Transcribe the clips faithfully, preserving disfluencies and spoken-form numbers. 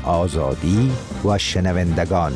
آزادی و شنوندگان.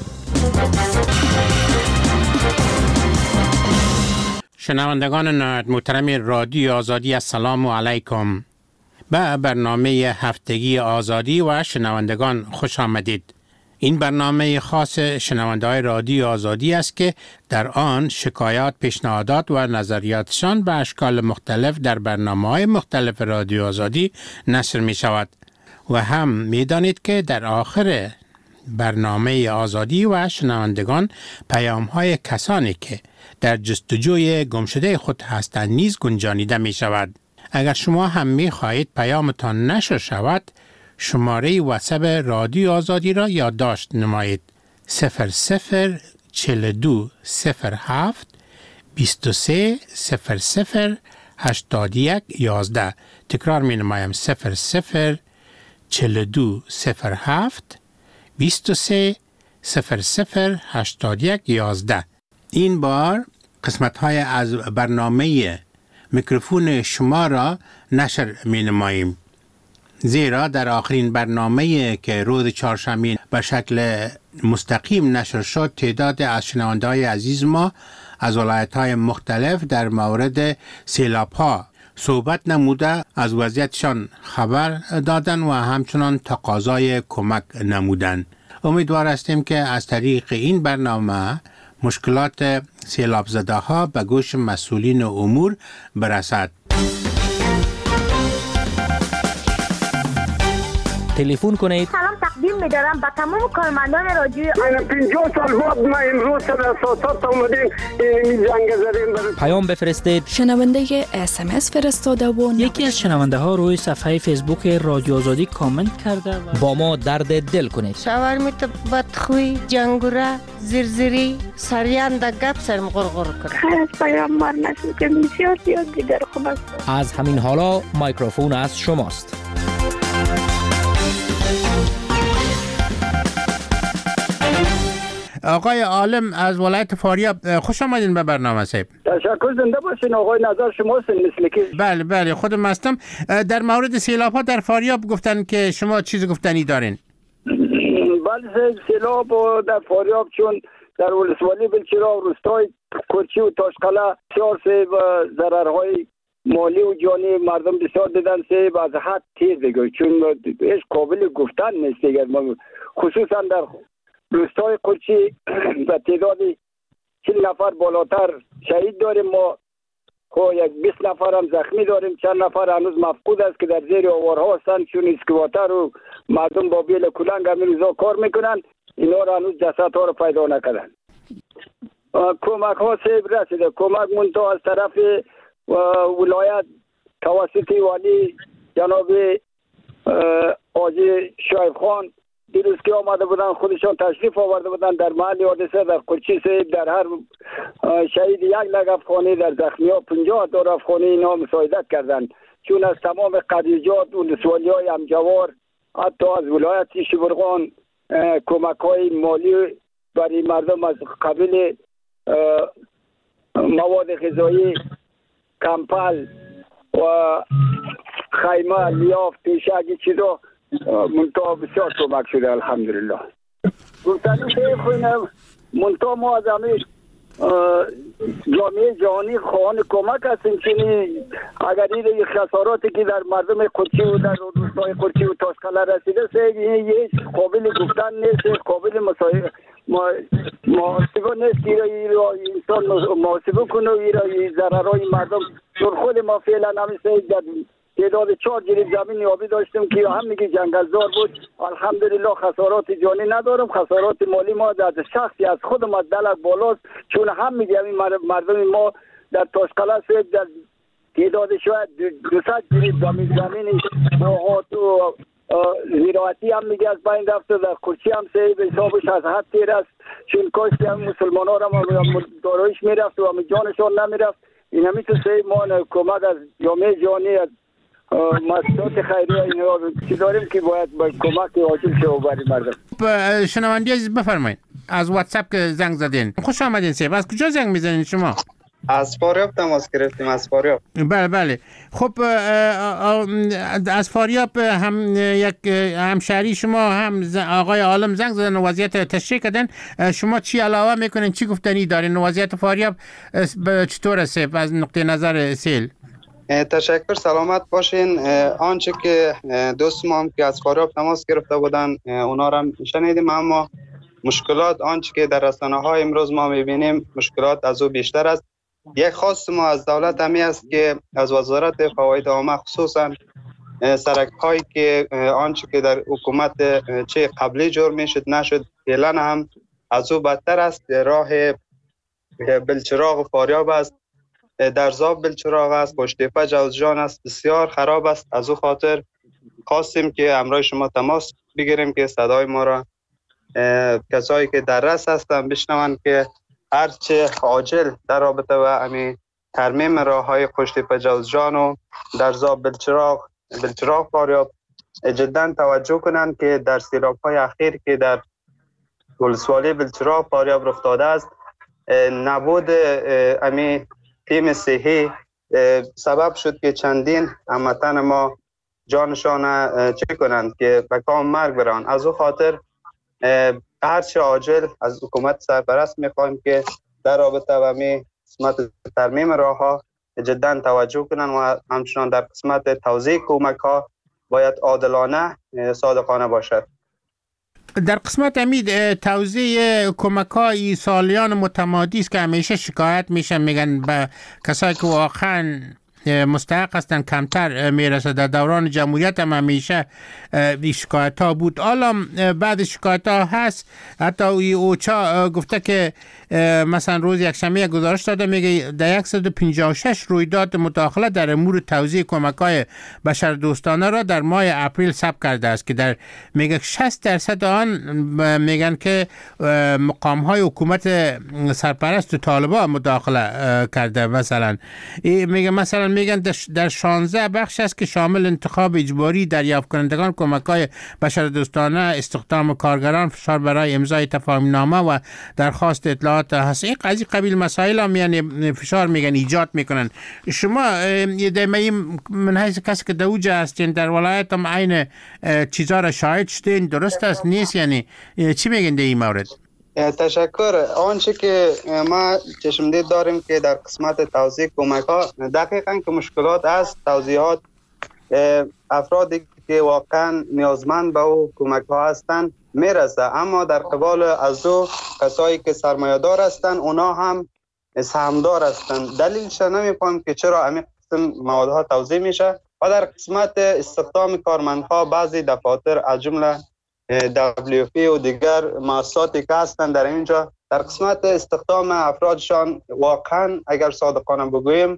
شنوندگان محترم رادیو آزادی، السلام علیکم. به برنامه هفتگی آزادی و شنوندگان خوش آمدید. این برنامه خاص شنونده‌های رادیو آزادی است که در آن شکایات، پیشنهادات و نظریاتشان به اشکال مختلف در برنامه‌های مختلف رادیو آزادی نشر می شود. و هم می دانید که در آخر برنامه آزادی و شنوندگان پیام‌های کسانی که در جستجوی گمشده خود هستند نیز گنجانیده می شود. اگر شما هم می خواهید پیامتان نشر شود، شماره واتساپ رادیو آزادی را یادداشت نمایید: صفر صفر چهل و دو صفر هفت بیست و سه صفر صفر هشتاد و یک یازده. تکرار می نمایم: صفر صفر چهل و دو صفر هفت بیست و سه صفر صفر هشتاد و یک یازده. این بار قسمت های از برنامه میکروفون شما را نشر می نماییم، زیرا در آخرین برنامه که روز چهارشنبه به شکل مستقیم نشر شد، تعداد از شنونده‌های عزیز ما از ولایت‌های مختلف در مورد سیلاب‌ها صحبت نموده از وضعیتشان خبر دادن و همچنان تقاضای کمک نمودن. امیدوار هستیم که از طریق این برنامه مشکلات سیلاب زده ها به گوش مسئولین امور برسد. تلفن کنید. سلام تقدیم می‌دارم به تمام کارمندان رادیو. پنجاه سال بعد ما امروز سر اساسات اومدیم این جنگ زدیم. پیام بفرستید. شنونده اس ام اس فرستاده و یکی از شنونده ها روی صفحه فیسبوک رادیو آزادی کامنت کرده و با ما درد دل کنید. شاورمیت بدخوی، جنگوره، زرزری، سریان در گپ سرم غرغر کرد. خیلی از پیام مار نشد که بسیار زیاد دیگر خوب است. از همین حالا میکروفون از شماست. آقای عالم از ولایت فاریاب، خوش آمدین به برنامه صاحب. تشکر، زنده باشین. آقای نظر شماست مثل که. بله بله خودم هستم. در مورد سیلاب ها در فاریاب گفتن که شما چیز گفتنی دارین. بله، سیلاب در فاریاب چون در ولسوالی بلچرا روستای کرچی و تاشقله بسیار سه و ضررهای مالی و جانی مردم بسیار دیدن سه و از حد تیز دیگه، چون هیچ قابل گفتن نیست دیگه. خصوصا در روستای قرچی به تعداد چهل نفر بالاتر شهید داریم ما، خب یک بیست نفر هم زخمی داریم، چند نفر هنوز مفقود است که در زیر آوارها هستند، چون اسکواتر و مردم با بیل کلنگ همین روزا کار میکنن، اینا را هنوز جسد ها رو پیدا نکردن. کمک ها سیب رسیده، کمک منتها از طرف ولایت توسط والی جناب آجی شایب خان دیروز که آمده بودن، خودشان تشریف آورده بودن در محل حادثه در قرچی سیب، در هر شهید یک لگ افغانی، در زخمی ها پنجاه دار افغانی اینا مساعدت کردن، چون از تمام قریجات و ولسوالی های همجوار حتی از ولایت شبرغان کمک های مالی برای مردم از قبیل مواد غذایی، کمپل و خیمه، لیاف، توشک چیزا منطقه بسیار کمک شده الحمدلله. گفتنی که خوینم منطقه ما از همه جامعه جهانی خواهان کمک هستیم، چونی اگر این خساراتی که در مردم قدسی و در روستای قدسی و تاشقله رسیده سه یه قابل گفتن نیست، قابل محاسبه نیست که انسان محاسبه کنه و این ضررهای مردم. چون خود ما فعلا همیشه در تعداد چهار جریب زمین آبی داشتیم که هم میگه جنگلزار بود، الحمدلله خسارات جانی ندارم. خسارات مالی ما در شخصی از خودم از دلک بالاست، چون هم میگه مردم ما در تاشقله سیب در تعداد شاید دوصد جریب زمین زمین باغات و زراعتی هم میگه از بین رفته، در کرچی هم سیب حسابش از حد تیر است، چون کاشتی هم مسلمان ها را دارایش میرفت و هم جانشان نمیرفت. این همیتو سیب ما کمک از جامعه جهانی از مؤسسات خیریه اینا چی داریم که باید با کمک عاجل شه برای مردم. شنوندی عزیز بفرمایید، از واتساپ که زنگ زدین. خوش آمدین سیب. از کجا زنگ میزنین شما؟ از فاریاب تماس گرفتیم، از فاریاب. بله بله. خب از فاریاب هم یک همشهری شما هم آقای عالم زنگ زدن و وضعیت تشریح کردن. شما چی علاوه میکنین، چی گفتنی دارین؟ وضعیت فاریاب چطور است از نقطه نظر سیل؟ تشکر، سلامت باشین. آنچه که دوست ما هم که از فاریاب تماس گرفته بودن اونا را شنیدیم، اما مشکلات آنچه که در رسانه های امروز ما میبینیم مشکلات از او بیشتر است. یک خواست ما از دولت همی است که از وزارت فواید عامه خصوصا سرک هایی که آنچه که در حکومت چه قبلی جور میشد نشد فعلا هم از او بدتر است. راه بلچراغ فاریاب است، در زاب بلچراغ است، پشتیپه جوزجان است، بسیار خراب است. از او خاطر خواستیم که همراه شما تماس بگیریم که صدای ما را کسایی که در رس هستن بشنوند که هرچه عاجل در رابطه و امی ترمیم راه های پشتیپه جوزجان و در زاب بلچراغ بلچراغ فاریاب جدا توجه کنند که در سیلاب های اخیر که در ولسوالی بلچراغ فاریاب رخ داده است نبود امی تیم صحی سبب شد که چندین هموطن ما جانشان چه کنند که به کام مرگ بران. از او خاطر هرچه عاجل از حکومت سرپرست میخوایم که در رابطه و می قسمت ترمیم راه ها جدا توجه کنند و همچنان در قسمت توزیع کمک ها باید عادلانه صادقانه باشد. در قسمت امید توزیع کمک های سالیان متمادی است که همیشه شکایت میشن، میگن به کسایی که واقعا مستحق هستن کمتر میرسه. در دوران جمهوریت هم همیشه شکایت ها بود، حالا بعد شکایت ها هست. حتی اوچا گفته که مثلا روز یک شنبه گزارش داده، میگه در صد و پنجاه و شش رویداد مداخله در امور توزیع کمک های بشر دوستانه را در ماه اپریل ثبت کرده است که در میگه شصت درصد آن میگن که مقام های حکومت سرپرست و طالبان مداخله کرده. مثلا میگه مثلا میگن در شانزده بخش است که شامل انتخاب اجباری دریافت کنندگان کمک‌های بشردوستانه، استخدام کارگران، فشار برای امضای تفاهم‌نامه و درخواست اطلاعات هست. این قضیه قبیل مسائل هم یعنی فشار میگن ایجاد میکنن. شما من حیث کسی که دوجه هستین در ولایت هم عین چیزا را شاهد شدین، درست است نیست؟ یعنی چی میگن در این مورد؟ تشکر. آنچه که ما چشمدید داریم که در قسمت توزیع کمک ها دقیقاً که مشکلات است. توزیعات افرادی که واقعا نیازمند به او کمک ها هستند میرسه، اما در قبال از او کسایی که سرمایه‌دار هستند اونا هم سهامدار هستند. دلیلش نمی‌فهمم که چرا همین قسم موادها توزیع میشه. و در قسمت استخدام کارمندها بعضی دفاتر از جمله دبلیو پی و دیگر مؤسساتی که هستند در اینجا در قسمت استخدام افرادشان واقعا اگر صادقانه بگوییم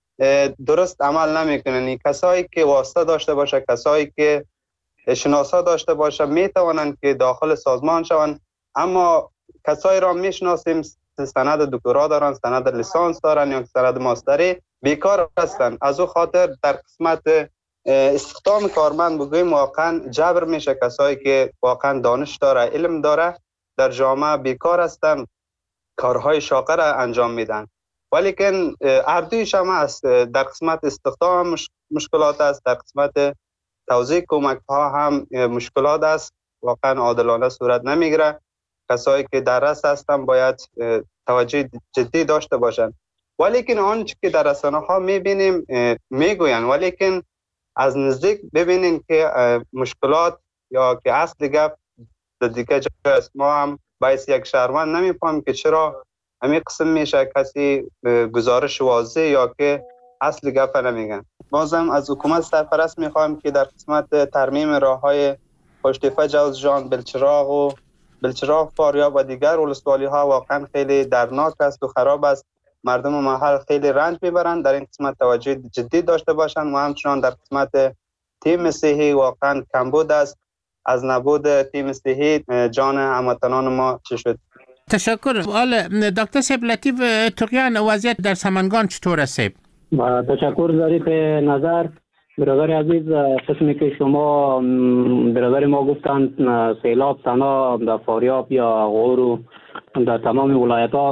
درست عمل نمیکنن. کسایی که واسطه داشته باشه، کسایی که شناسا داشته باشه میتوانند که داخل سازمان شوند، اما کسایی را میشناسیم سند دکترا دارن، سند لیسانس دارن یا سند ماستری، بیکار هستند. از او خاطر در قسمت استخدام کارمند بگوییم واقعا جبر میشه. کسایی که واقعا دانش داره، علم داره در جامعه بیکار هستن، کارهای شاقه را انجام میدن. ولیکن اردویش هم است. در قسمت استخدام مش... مشکلات است، در قسمت توزیع کمک ها هم مشکلات است. واقعا عادلانه صورت نمیگیره. کسایی که در رس هستن باید توجه جدی داشته باشن. ولیکن آنچه که در رسانه ها میبینیم میگوین، ولیکن از نزدیک ببینین که مشکلات یا که اصل گپ در دیگه جای است. ما هم باعث یک شهروند نمیفهمیم که چرا همین قسم میشه کسی گزارش واضح یا که اصل گپ نمیگن. بازم از حکومت سرپرست میخوایم که در قسمت ترمیم راه های پشتیپه جوزجان، بلچراغ و بلچراغ فاریاب و دیگر ولسوالی ها واقعا خیلی دردناک است و خراب است. مردم محل خیلی رنج میبرند. در این قسمت توجه جدی داشته باشند و همچنان در قسمت تیم صحی واقعا کمبود است. از نبود تیم صحی جان هموطنان ما چه شد. تشکر. حالا دکتر صاحب لطیف تقیان، وضعیت در سمنگان چطور است؟ تشکر ظریف نظر. برادر عزیز، قسمی که شما برادر ما گفتند سیلاب تنها در فاریاب یا غور و در تمام ولایت ها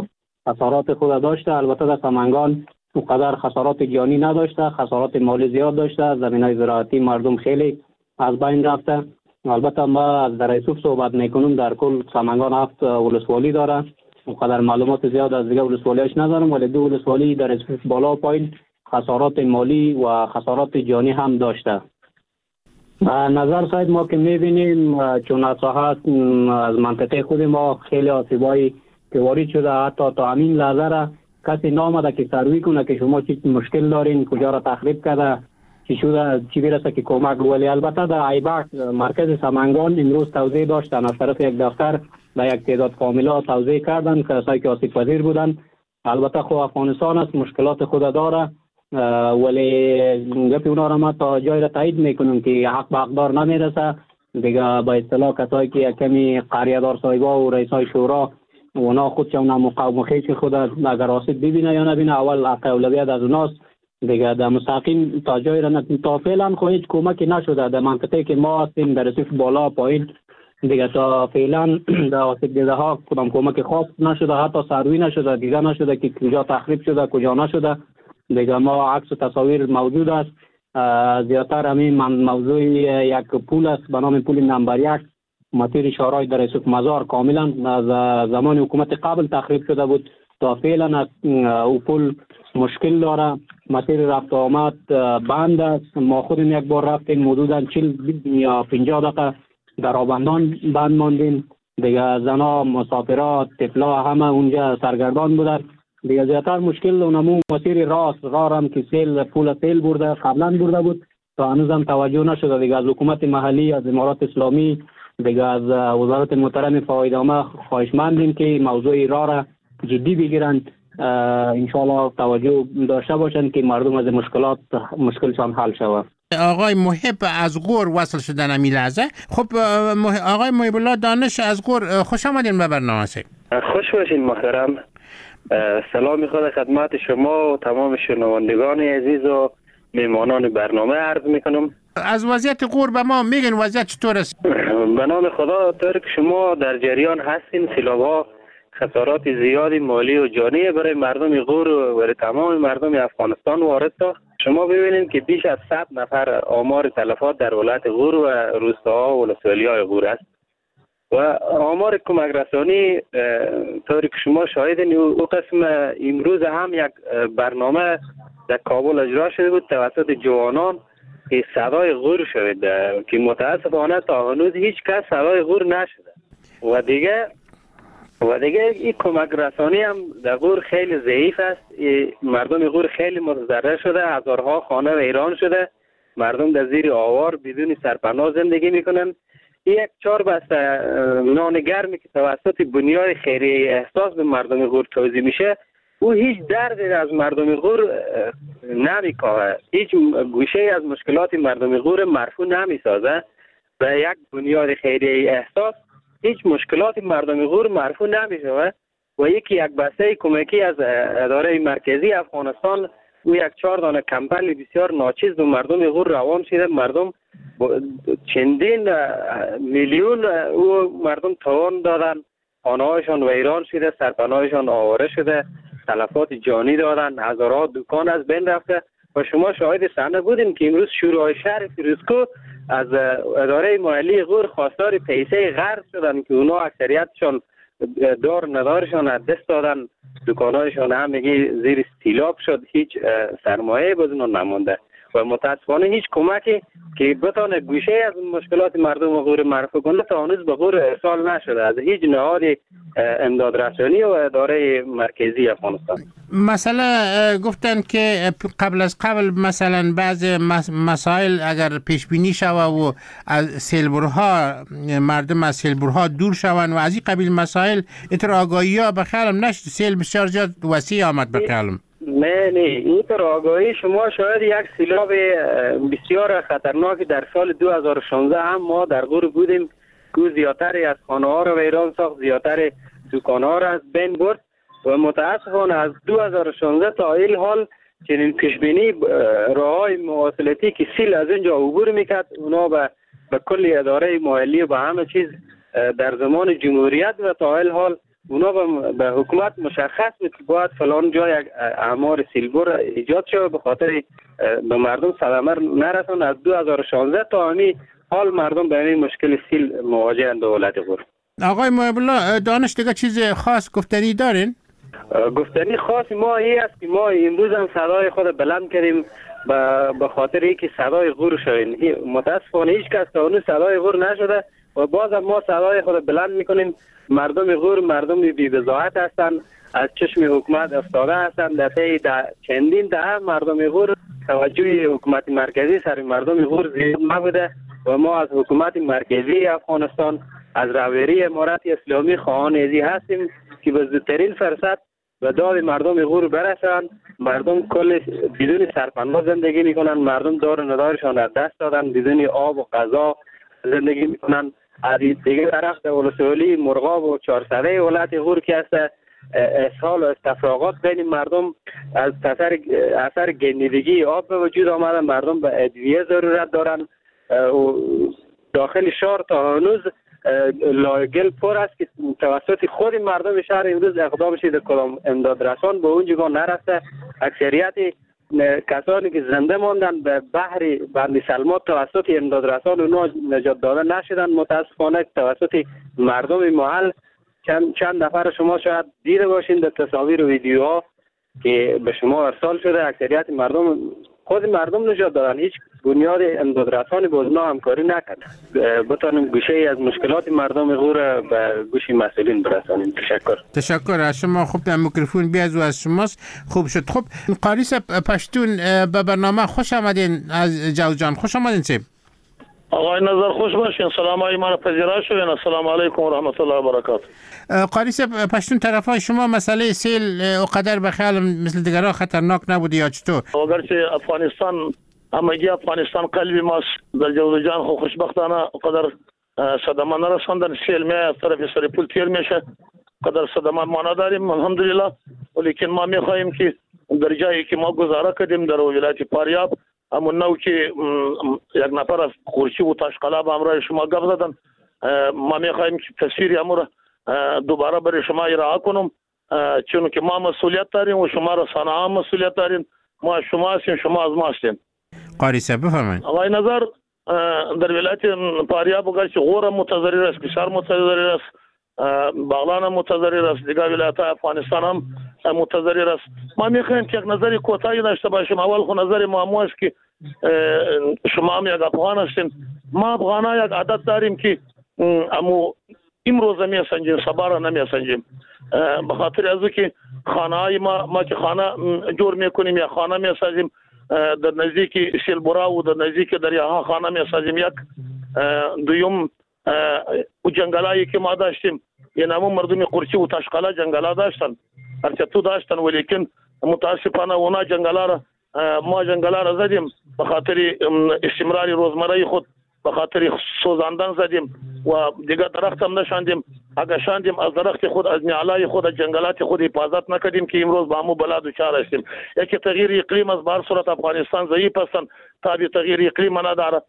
خسارات خود داشته. البته در سمنگان اونقدر خسارات جانی نداشته، خسارات مالی زیاد داشته، زمینای زراعتی مردم خیلی از بین رفته. البته ما از در یوسف صحبت میکنم، در کل سمنگان هفت ولسوالی داره، اونقدر معلومات زیاد از دیگه ولسوالیاش ندارم، ولی دو ولسوالی در یوسف بالا و پایین خسارات مالی و خسارات جانی هم داشته. نظر ساید ما که میبینیم چون از ساحه از منطقه خود ما خیلی آسیبایی که وارد شده، حتی تا همین لحظه را کسی نامده که سروی کنه که شما چی مشکل دارین، کجا را تخریب کرده، چی شده، چی برسه که کمک. ولی البته در ایبک مرکز سمنگان امروز توضیح داشتن از طرف یک دفتر در یک تعداد فامیلا توضیح کردن کسایی که آسیب پذیر بودن. البته خو افغانستان است، مشکلات خود داره، ولی گپی اونا را ما تا جای را تایید میکنم که حق به حقدار نمیرسه دیگه. با اصطلاح کسایی که کمی قریه‌دار صاحبا و رئیسای شورا اونا خودشون مقاومت خود اگر آسیب ببینه یا نبینه اول حق اولویت از اوناست دیگه. در مستقیم تا جای را تا فعلا خو هیچ کمکی نشده در منطقه که ما هستیم در رسیف بالا پایین دیگه. تا فعلا در آسیب دیده ها کدام کمک خاص نشده، حتی سروی نشده، دیده نشده که کجا تخریب شده کجا نشده دیگه. ما عکس و تصاویر موجود است. زیادتر همین موضوع یک پول است به نام پول نمبر یک مسیر شارای در یوسف مزار کاملا از زمان حکومت قبل تخریب شده بود. تا فعلا او پول مشکل داره، مسیر رفت آمد بند است. ما خودم یک بار رفتیم حدودا چهل یا پنجاه دقیقه در آبندان بند ماندیم دیگه. زنا، مسافرات، طفلا همه اونجا سرگردان بودن دیگه. زیادتر مشکل اونمو مسیر راست راه هم که سیل پول سیل برده قبلا برده بود تا هنوز هم توجه نشده دیگه. از حکومت محلی، از امارات اسلامی دیگه، از وزارت محترم فایدامه خواهشمندیم که موضوع راه را جدی بگیرن، انشاءالله توجه داشته باشن که مردم از مشکلات مشکلشان حل شود. آقای محب از غور وصل شدن امی لحظه. خب آقای محب الله دانش از غور، خوش آمدین به برنامه. خوش باشین محترم. سلام خدا خدمت شما و تمام شنوندگان عزیز و میمانان برنامه عرض میکنم. از وضعیت غور به ما میگن وضعیت چطور است؟ به نام خدا طور که شما در جریان هستین سیلاب‌ها خسارات زیادی مالی و جانی برای مردم غور و برای تمام مردم افغانستان وارد شد. شما ببینید که بیش از صد نفر آمار تلفات در ولایت غور و روستاها و ولسوالی‌های غور است و آمار کمک رسانی طوری که شما شاهدین. او قسم امروز هم یک برنامه در کابل اجرا شده بود توسط جوانان که صدای غور شد که متاسفانه تا هنوز هیچ کس صدای غور نشده و دیگه و دیگه این کمک رسانی هم در غور خیلی ضعیف است. مردم غور خیلی متضرر شده، هزارها خانه ویران شده، مردم در زیر آوار بدون سرپناه زندگی میکنن. یک چهار بسته نان گرمی که توسط بنیاد خیریه احساس به مردم غور توزیع میشه او هیچ دردی از مردم غور نمیکاهه، هیچ گوشه از مشکلات مردم غور مرفوع نمیسازه. به یک بنیاد خیریه احساس هیچ مشکلات مردم غور مرفوع نمیشه و یکی یک بسته کمکی از اداره مرکزی افغانستان او یک چهار دانه کمپل بسیار ناچیز به مردم غور روان شده. مردم چندین میلیون او مردم توان دادن، خانه‌هایشان ویران شده، سرپناهشان آواره شده، تلفات جانی دادن، هزارها دکان از بین رفته و شما شاهد صحنه بودین که امروز شورای شهر فیروزکوه از اداره محلی غور خواستار پیسه قرض شدن که اونا اکثریتشان دار ندارشان از دست دادن، دکانهایشان همگی زیر استیلاب شد، هیچ سرمایه بدون نمونده و متاسفانه هیچ کمکی که بتونه گوشه از مشکلات مردم غور مرفوع کنه تا هنوز به غور ارسال نشده از هیچ نهاد امداد رسانی و اداره مرکزی افغانستان. مثلا گفتن که قبل از قبل مثلا بعض مسائل اگر پیش بینی شوه و از سیلبرها مردم از سیلبرها دور شوند و از این قبیل مسائل اتر آگاهی ها به خیالم نشد، سیل بسیار زیاد وسیع آمد به خیالم. نه نه این طور آگاهی شما شاید یک سیلاب بسیار خطرناک در سال دو هزار و شانزده هم ما در غور بودیم که زیادتر از خانه ها رو ویران ساخت، زیادتر دکان ها رو از بین برد و متاسفانه از دو هزار و شانزده تا این حال چنین پیشبینی راه های مواصلاتی که سیل از اینجا عبور میکرد اونا به به کل اداره محلی و به همه چیز در زمان جمهوریت و تا این حال اونا به حکومت مشخص بود که باید فلان جای یک اعمار سیلبر ایجاد شد به خاطر به مردم صدمه نرسون. از دو هزار و شانزده تا همین حال مردم به این مشکل سیل مواجهند به ولایت غور. آقای محب الله دانش دیگه چیز خاص گفتنی دارین؟ گفتنی خاص ما این است که ما امروز هم صدای خود بلند کردیم به خاطر اینکه صدای غور شوین. متاسفانه هیچ کس تا اون صدای غور نشده و باز هم ما صدای خود بلند میکنیم. مردم غور مردم بی بضاعت هستند، از چشم حکومت افتاده هستند. در طی چندین دهه مردم غور توجه حکومت مرکزی سر مردم غور زیاد نبوده و ما از حکومت مرکزی افغانستان از رویری امارت اسلامی خواهان ازی هستیم که به زودترین فرصت به داد مردم غور برسند. مردم کل بدون سرپناه زندگی میکنن، مردم دار و ندارشان از دست دادن، بدون آب و غذا زندگی میکنن. از دیگه طرف در ولسوالی مرغاب و چهارسده ولایت غور که است اسهال و استفراغات بین مردم از اثر اثر گندیدگی آب به وجود آمده. مردم به ادویه ضرورت دارن و داخل شهر تا هنوز لاگل پر است که توسط خود مردم شهر امروز اقدام شده کدام امداد رسان به اونجا نرفته. اکثریت کسانی که زنده ماندن به بحر بند سلمات توسط امداد رسان اونا نجات داده نشدن. متاسفانه توسط مردم محل چند چند نفر شما شاید دیده باشین در تصاویر و ویدیوها که به شما ارسال شده. اکثریت مردم خود مردم نجات دادن، هیچ بنیاد امداد رسانی با اونا همکاری نکردن. بتانیم گوشه ای از مشکلات مردم غور به گوش مسئولین برسانیم. تشکر. تشکر از شما. خوب در میکروفون بیاد و از شماست. خوب شد. خب قاریس پشتون به برنامه خوش آمدین. از جوجان خوش آمدین. چه آقای نظر خوش باشین. سلام های من پذیرا شوین. السلام علیکم و رحمت الله و برکاته. قاریس پشتون طرفای شما مسئله سیل اقدر به خیال مثل دیگرها خطرناک نبودی یا چطور؟ اگرچه افغانستان همگی افغانستان قلبی ماست، در جوزجان خو خوشبختانه قدر صدمه نرساندن. سیل می از طرف سرپول تیر میشه، قدر صدمه ما نداریم الحمدلله. ولیکن ما میخواهیم که در جایی که ما گزاره کردیم در ولایت فاریاب همون نوع که یک نفر از خورشی و تاشقلاب همراه شما گپ زدن، ما میخواهیم که تصویر امور دوباره برای شما ارائه کنم، چون که ما مسئولیت داریم و شما رسانه ها مسئولیت دارین. ما از شما هستیم، شما از ما هستیم. قاریسه بفرمایید. آقای نظر در ولایت فاریاب اگرچه غور متضرر است، بسیار متضرر است، بغلان متضرر است، دیگر ولایت افغانستان هم متضرر است. ما میخوایم که یک نظری کوتاهی داشته باشیم. اول خو نظر ما است که شما هم یک افغان هستین، ما افغان ها یک عادت داریم که امو امروز میسنجیم صبح را نمیسنجیم. به خاطر از که خانه های ما ما که خانه جور میکنیم یا خانه میسازیم در نزدیک سیلبورا و در نزدیک دریاها خانه میسازیم. یک دویم و جنگلایی که ما داشتیم یعنی همون مردم قرچی و تاشقلا جنگلا داشتن، هرچه تو داشتن، ولیکن متاسفانه اونا جنگلا را ما جنگلا را زدیم به خاطر استمرار روزمره خود، به خاطر سوزاندن زدیم و دیگه درخت هم نشاندیم. اگه شاندیم از درخت خود، از نیالای خود، از جنگلات خود حفاظت نکردیم که امروز با همو بلا دوچار هستیم. یکی تغییر اقلیم از بر صورت افغانستان ضعیف هستن، تابع تغییر اقلیم نداره.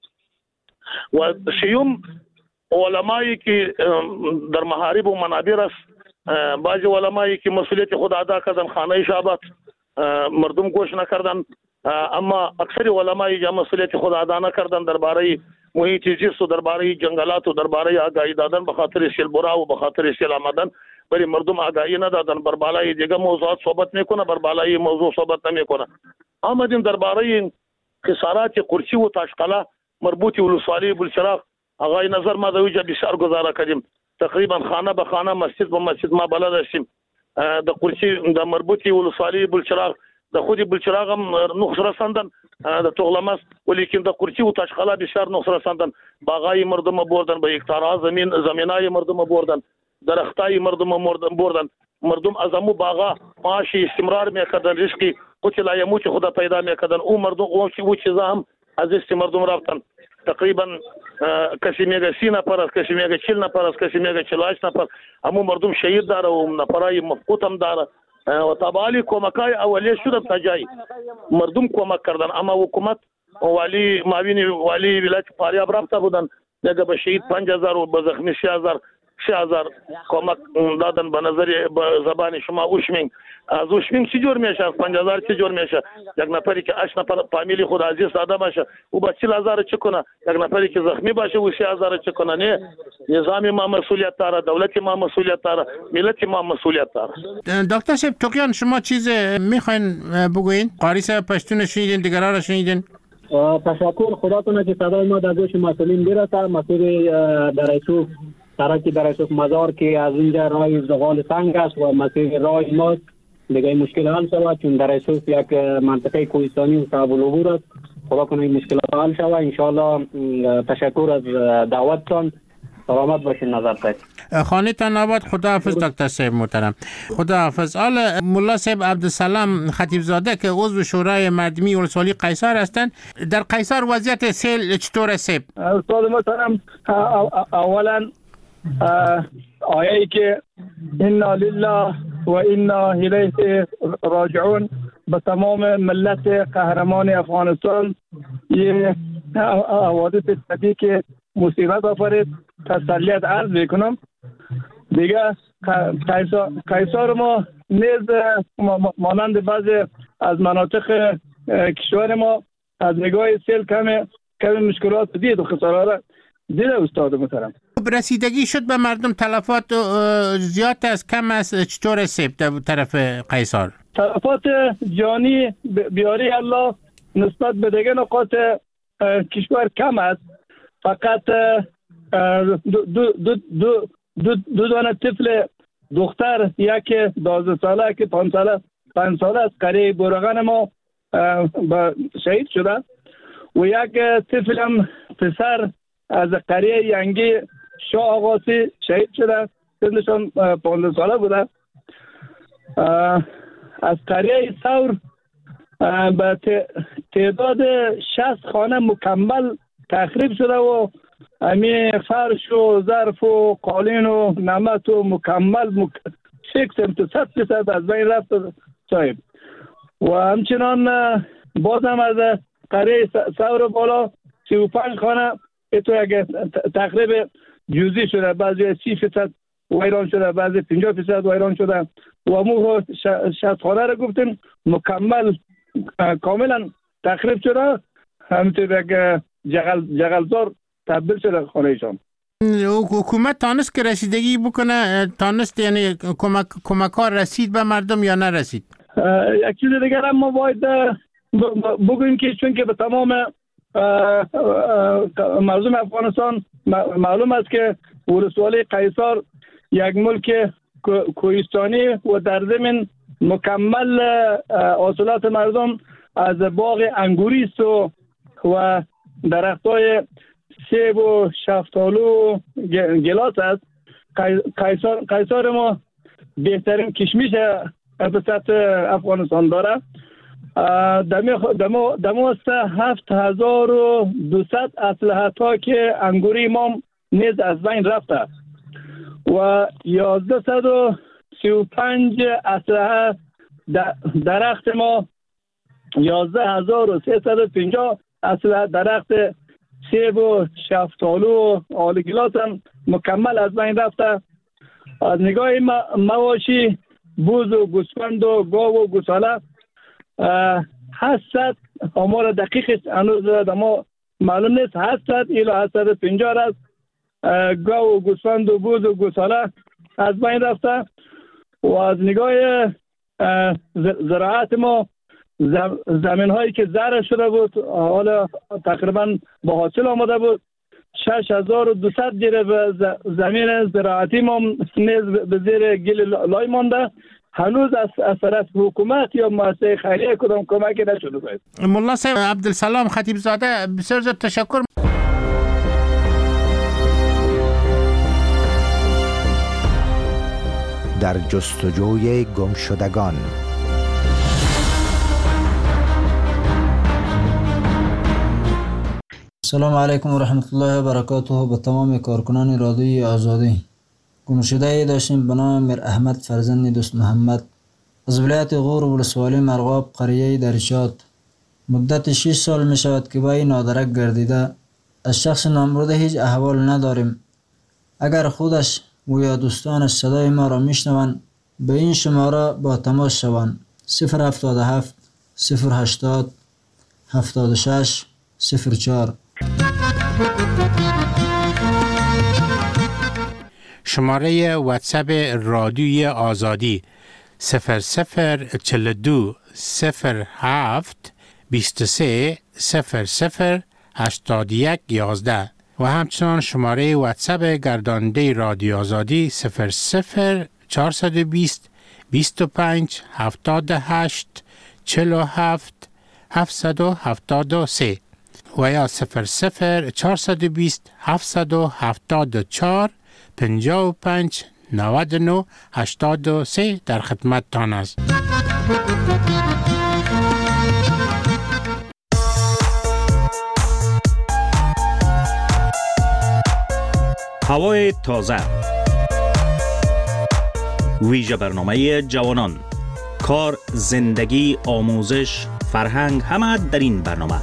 و سیوم علمایی که در محارب و منابر است، بعضی علمایی که مسئولیت خود ادا کردن خانه شعبت مردم گوش نکردن، اما اکثر علمایی که مسئولیت خود ادا نکردن درباره محیط زیست و درباره جنگلات و درباره آگاهی دادن به خاطر سیل برا و به خاطر سیل آمدن برای مردم آگاهی ندادن. بر بالای دیگه موضوعات صحبت میکنه، بر بالای موضوع صحبت نمیکنه. آمدیم درباره خسارات قرچی و تاشقلا مربوطی ولسوالی بلچراغ. آقای نظر ما دویجا بسیار گزاره کردیم، تقریبا خانه به خانه، مسجد به مسجد ما بلد هستیم. د قرچی د مربوطی ولسوالی بلچراغ د خودی بلچراغ هم نقص رساندن، د توغلمس، ولیکن د قرچی و تاشقلا بسیار نقص رساندن. باغای مردم بردن، به هکتارها زمین زمینای مردم بردن، درختای مردم بردن. مردم از امو باغا معاشی استمرار میکردن، رزقی قتل یموت خدا پیدا میکردن. او مردم او او چیزا هم از است مردم رفتن. تقریبا کسی میگه سی نفر است، کسی میگه چهل نفر است، کسی میگه چهل و هشت نفر. همو مردم شهید داره و نفرای مفقود هم داره. و تابعالی کمکای اولیه شده تا جای مردم کمک کردن، اما حکومت والی معاون والی ولایت فاریاب رفته بودن، نگه به شهید پنج هزار و به زخمی سی هزار سه هزار کمک دادن به نظر زبان شما اوشمینگ. از اوشمینگ چی جور میشه؟ از پنج هزار چی جور میشه؟ یک نفری که هشت نفر فامیلی خود عزیز داده باشه او با چهل هزار چه کنه؟ یک نفری که زخمی باشه او سه هزار چه کنه؟ نه، نظام ما مسئولیت داره، دولت ما مسئولیت داره، ملت ما مسئولیت داره. دکتر صاحب توقیان شما چیز میخواین بگوین؟ قاری صاحب پشتون شنیدین، دیگرها را شنیدین؟ تشکر. خداتونه که صدای ما در گوش مسئولین برسه. مسئول در یوسف سرک در یوسف مزار که از اینجا راه زغال سنگ است و مسیر راه ما دیگه مشکل حل شود، چون در یوسف یک منطقه کوهستانی و صعب العبور است. خدا کنه این مشکلات حل شود ان شاء الله. تشکر از دعوتتان. سلامت باشین نظر خیر. خانه تان آباد. خداحافظ دکتر صاحب محترم. خداحافظ. حالا ملا صاحب عبدالسلام خطیب زاده که عضو شورای مردمی ولسوالی قیصر هستند، در قیصر وضعیت سیل چطور است؟ استاد محترم، اولا آیه‌ای که انا لله و انا الیه راجعون به تمام ملت قهرمان افغانستان یه حوادث طبیعی که مصیبت آفرید تسلیت عرض میکنم. دیگه قیصر ما نیز مانند بعضی از مناطق کشور ما از نگاه سیل کم کم مشکلات دید و خسارات دیده استاد محترم. رسیدگی شد به مردم، تلفات زیاد است کم است، چطور است در طرف قیصر؟ تلفات جانی بیاری الله نسبت به دیگه نقاط کشور کم است، فقط دو دو دو دو دو, دو دانه طفل دختر، یک دوازده ساله که پنج ساله پنج ساله از قریه بورغان ما شهید شده و یک طفل هم پسر از قریه ینگی شاه آقاسی شهید شده، سنشان پانزده ساله بوده. از قریه ثور به تعداد شصت خانه مکمل تخریب شده و امی فرش و ظرف و قالین و نمت و مکمل مک... فکس امتصد فیصد از بین رفت صاحب. و همچنان بازم از قریه ثور بالا سی و پنج خانه اتو اگه تقریب جزئی شده، بعضی سی فیصد ویران شده، بعضی پنجاه فیصد ویران شده و مو شصت خانه رو گفتن مکمل کاملا تخریب شده، همینطور یک جغل جغلزار تبدیل شده خانهشان. حکومت تانست که رسیدگی بکنه؟ تانست یعنی کمک کمک‌ها رسید به مردم یا نرسید؟ یک چیز دیگر هم ما باید بگوییم که چون که به تمام مردم افغانستان معلوم است که ولسوالی قیصر یک ملک کوهستانی و در ضمن مکمل حاصلات مردم از باغ انگوری است و و درختای سیب و شفتالو و گلاس است. قیصر قیصر ما بهترین کشمش به سطح افغانستان داره. دمو دمو دمو است هفت هزار و دویست اسلحه تا که انگوری ما نیز از بین رفته و یازده صد و سی و پنج اسلحه درخت ما یازده هزار و سیصد و پنجاه اسلحه درخت سیب و شفتالو و آلگلات هم مکمل از بین رفته. از نگاه مواشی بوز و گوسفند و گاو و گوساله هشتصد آمار دقیق هنوز ما معلوم نیست، هشتصد الی هشتصد و پنجاه است گاو و گوسفند و بوز و گوساله از بین رفته. و از نگاه زراعت ما زمین هایی که زرع شده بود حالا تقریبا با حاصل آمده بود، شش هزار و دویست جریب زمین زراعتی ما نیز به زیر گل لای مانده، هنوز از طرف حکومت یا مؤسسه خیریه کدام کمکی نشده بود. ملا صاحب عبدالسلام خطیب زاده بسیار زیاد تشکر. در جستجوی گمشدگان. سلام علیکم و رحمت الله و برکاته به تمام کارکنان رادیوی آزادی. گمشده‌ای داشتیم به نام میر احمد فرزند دوست محمد از ولایت غور ولسوالی مرغاب قریه درشاد. مدت شش سال می شود که با این نادرک گردیده. از شخص نامبرده هیچ احوال نداریم. اگر خودش و یا دوستان صدای ما را میشنوند به این شماره با تماس شوند: صفر هفتاد و هفت صفر هشتاد هفتاد و شش صفر چهار. شماره واتساپ رادیوی آزادی صفر صفر چهل و دو صفر هفت بیست و سه صفر صفر هشتاد و یک یازده و همچنان شماره واتساپ گرداننده رادیو آزادی صفر صفر چهارصد و بیست بیست و پنج هفتاد و هشت چهل و هفت هفتصد و هفتاد و سه و یا صفر صفر چهارصد و بیست هفتصد و هفتاد و چهار پنجاه و پنج نود و نه هشتاد و سه در خدمت تان است. هوای تازه، ویژه برنامه جوانان، کار، زندگی، آموزش، فرهنگ، همه در این برنامه.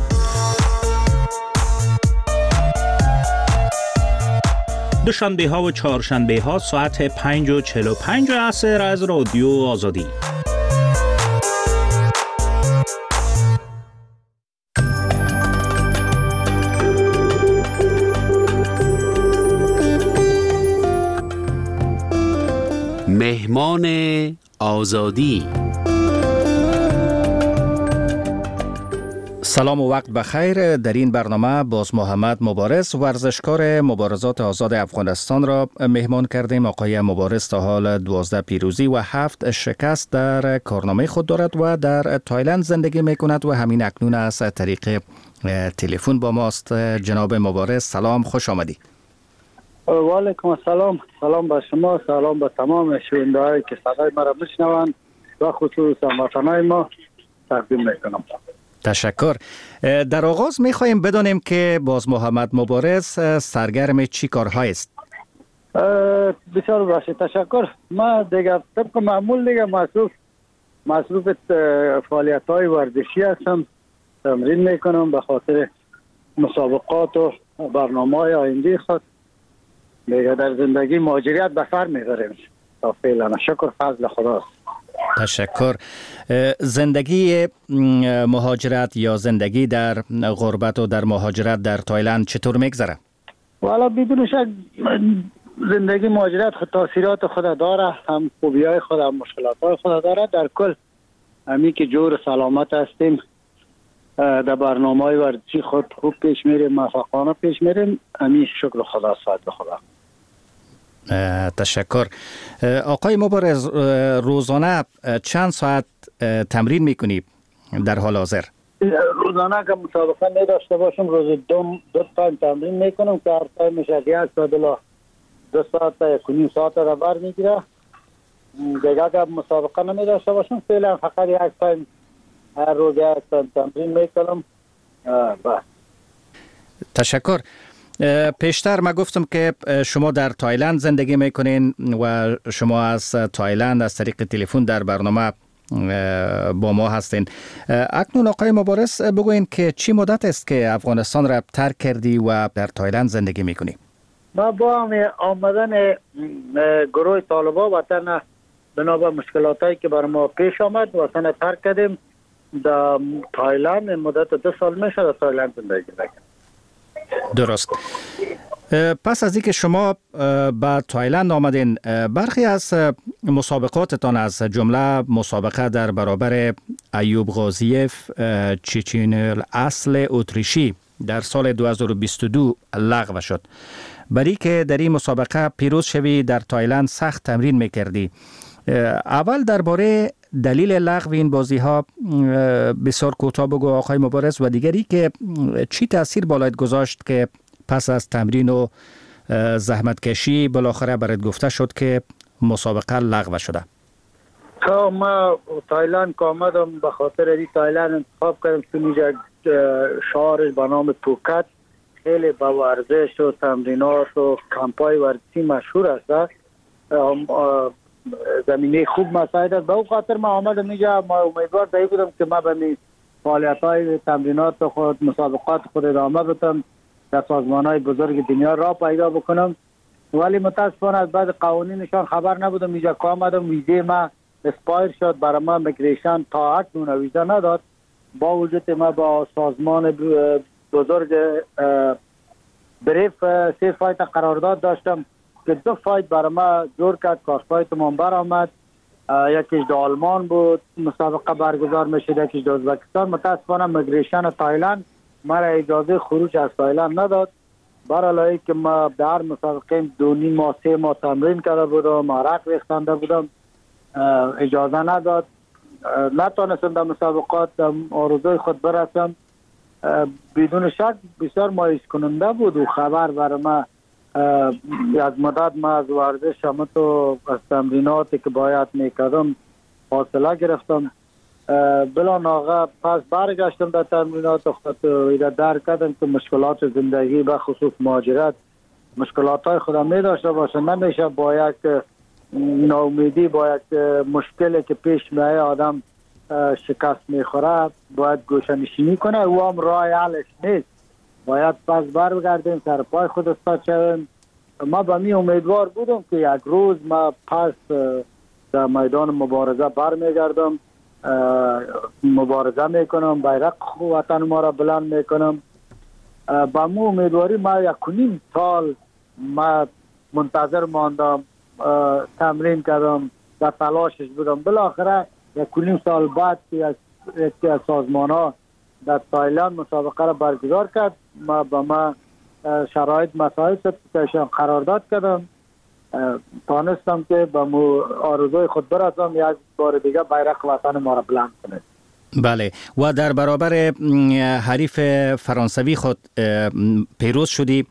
دوشنبه ها و چهارشنبه ها ساعت پنج و چهل و پنج عصر از رادیو آزادی. مهمان آزادی. سلام و وقت بخیر. در این برنامه باز محمد مبارز، ورزشکار مبارزات آزاد افغانستان را مهمان کردیم. آقای مبارز تا حال دوازده پیروزی و هفت شکست در کارنامه خود دارد و در تایلند زندگی می کند و همین اکنون از طریق تلفن با ماست. جناب مبارز سلام، خوش آمدی. و علیکم السلام. سلام به شما، سلام به تمام شنونده‌هایی که صدای ما را میشنوند و خصوصا وطنای ما تقدیم میکنم. تشکر. در آغاز میخواهیم بدانیم که باز محمد مبارز سرگرم چی کارهایی است؟ بسیار باشید، تشکر. ما دیگه طبق معمول دیگه مصروف مصروف فعالیت های ورزشی هستم، تمرین میکنم به خاطر مسابقات و برنامه های آینده خود. دیگه در زندگی مهاجرت به سر میبریم تا فعلا. شکر فضل خداست. تشکر. زندگی مهاجرت یا زندگی در غربت و در مهاجرت در تایلند چطور میگذره؟ والا بدون شک زندگی مهاجرت خود تاثیرات خود داره، هم خوبی های خود هم مشکلات های خود داره. در کل همی که جور سلامت هستیم، در برنامه های ورزشی خود خوب پیش میریم، موفقانه پیش میریم. همی شکر خدا، فضل خدا. تشکر. آقای مبارز، روزانه چند ساعت تمرین میکنی در حال حاضر؟ روزانه که مسابقه نداشته باشم روز دو دو تایم تمرین میکنم که هر تایمش یک ساعت الا دو ساعت تا یک و نیم ساعت را بر میگیره. دیگه که مسابقه نمیداشته باشم فعلا فقط یک تایم هر روز یک تایم تمرین میکنم. بس. تشکر. پیشتر ما گفتم که شما در تایلند زندگی میکنین و شما از تایلند از طریق تلفن در برنامه با ما هستین. اکنون آقای مبارز بگوین که چی مدت است که افغانستان را ترک کردی و در تایلند زندگی میکنی؟ ما با آمدن گروه طالبان وطن بنابر مشکلات هایی که بر ما پیش آمد وطن ترک کردیم. در تایلند مدت دو سال میشه در تایلند زندگی میکنیم. درست. پس از اینکه شما به تایلند آمدین، برخی از مسابقاتتان از جمله مسابقه در برابر ایوب غازیف چچین الاصل اتریشی در سال دو هزار و بیست و دو لغو شد. برای که در این مسابقه پیروز شوی در تایلند سخت تمرین میکردی. اول درباره دلیل لغو این بازی ها بسیار کوتاه بگو آقای مبارز، و دیگری که چی تاثیر بالایت گذاشت که پس از تمرین و زحمت کشی بالاخره برات گفته شد که مسابقه لغو شده؟ ما تایلند که آمدم به خاطر این تایلند انتخاب کردم که اینجا شهر به نام پوکت خیلی با ورزش و تمرینات و کمپای ورزشی مشهور است. زمینه خوب مساعد است. به اون خاطر ما آمدم اینجا. ما امیدوار دایی بودم که ما به فعالیت های تمرینات خود مسابقات خود ادامه بدم، در سازمان های بزرگ دنیا را پیدا بکنم. ولی متاسفانه از بعد قوانینشان خبر نبودم. اینجا که آمدم ویزه ما اسپایر شد، برای ما میگریشن تا هشت نونه ویزا نداد. با وجود ما با سازمان بزرگ بریف سه فایت قرارداد داشتم که دو فایت برای ما جور کرد، کار فایت من بر آمد. یکیش در آلمان بود مسابقه برگزار میشد، یکیش در ازبکستان. متاسفانه میگریشن تایلند مرا اجازه خروج از تایلند نداد. برای که ما در مسابقه دو نیم ماه سه ماه تمرین کرده بودم، عرق ریختنده بودم، اجازه نداد. نتونستم در مسابقات آرزوی خود برسم. بدون شک بسیار مایوس کننده بود و خبر برای ما از مدت ما از ورزش همه تو از تمریناتی که باید میکردم فاصله گرفتم. بلا ناغه پس برگشتم در تمرینات خود و درک کردم که مشکلات زندگی به خصوص مهاجرت مشکلات های خودم می داشته باشه. نمیشه با یک ناامیدی با یک مشکلی که پیش میای آدم شکست میخوره باید گوشه‌نشینی کنه و هم راه حلش نیست. باید پس برگردیم سر پای خود استاد شویم. ما به می امیدوار بودم که یک روز ما پس در میدان مبارزه برمیگردم، مبارزه میکنم، بیرق وطن ما را بلند میکنم. با مو امیدواری ما یک نیم سال ما منتظر ماندم، تمرین کردم، در تلاشش بودم. بالاخره یک نیم سال بعد که یکی از سازمان ها در تایلند مسابقه را برگزار کرد، ما با ما شرایط مساعد شد که قرارداد کردم. تانستم که با مو آرزوی خود برسم، یک بار دیگه بیرق وطن ما را بلند کنه. بله. و در برابر حریف فرانسوی خود پیروز شدی.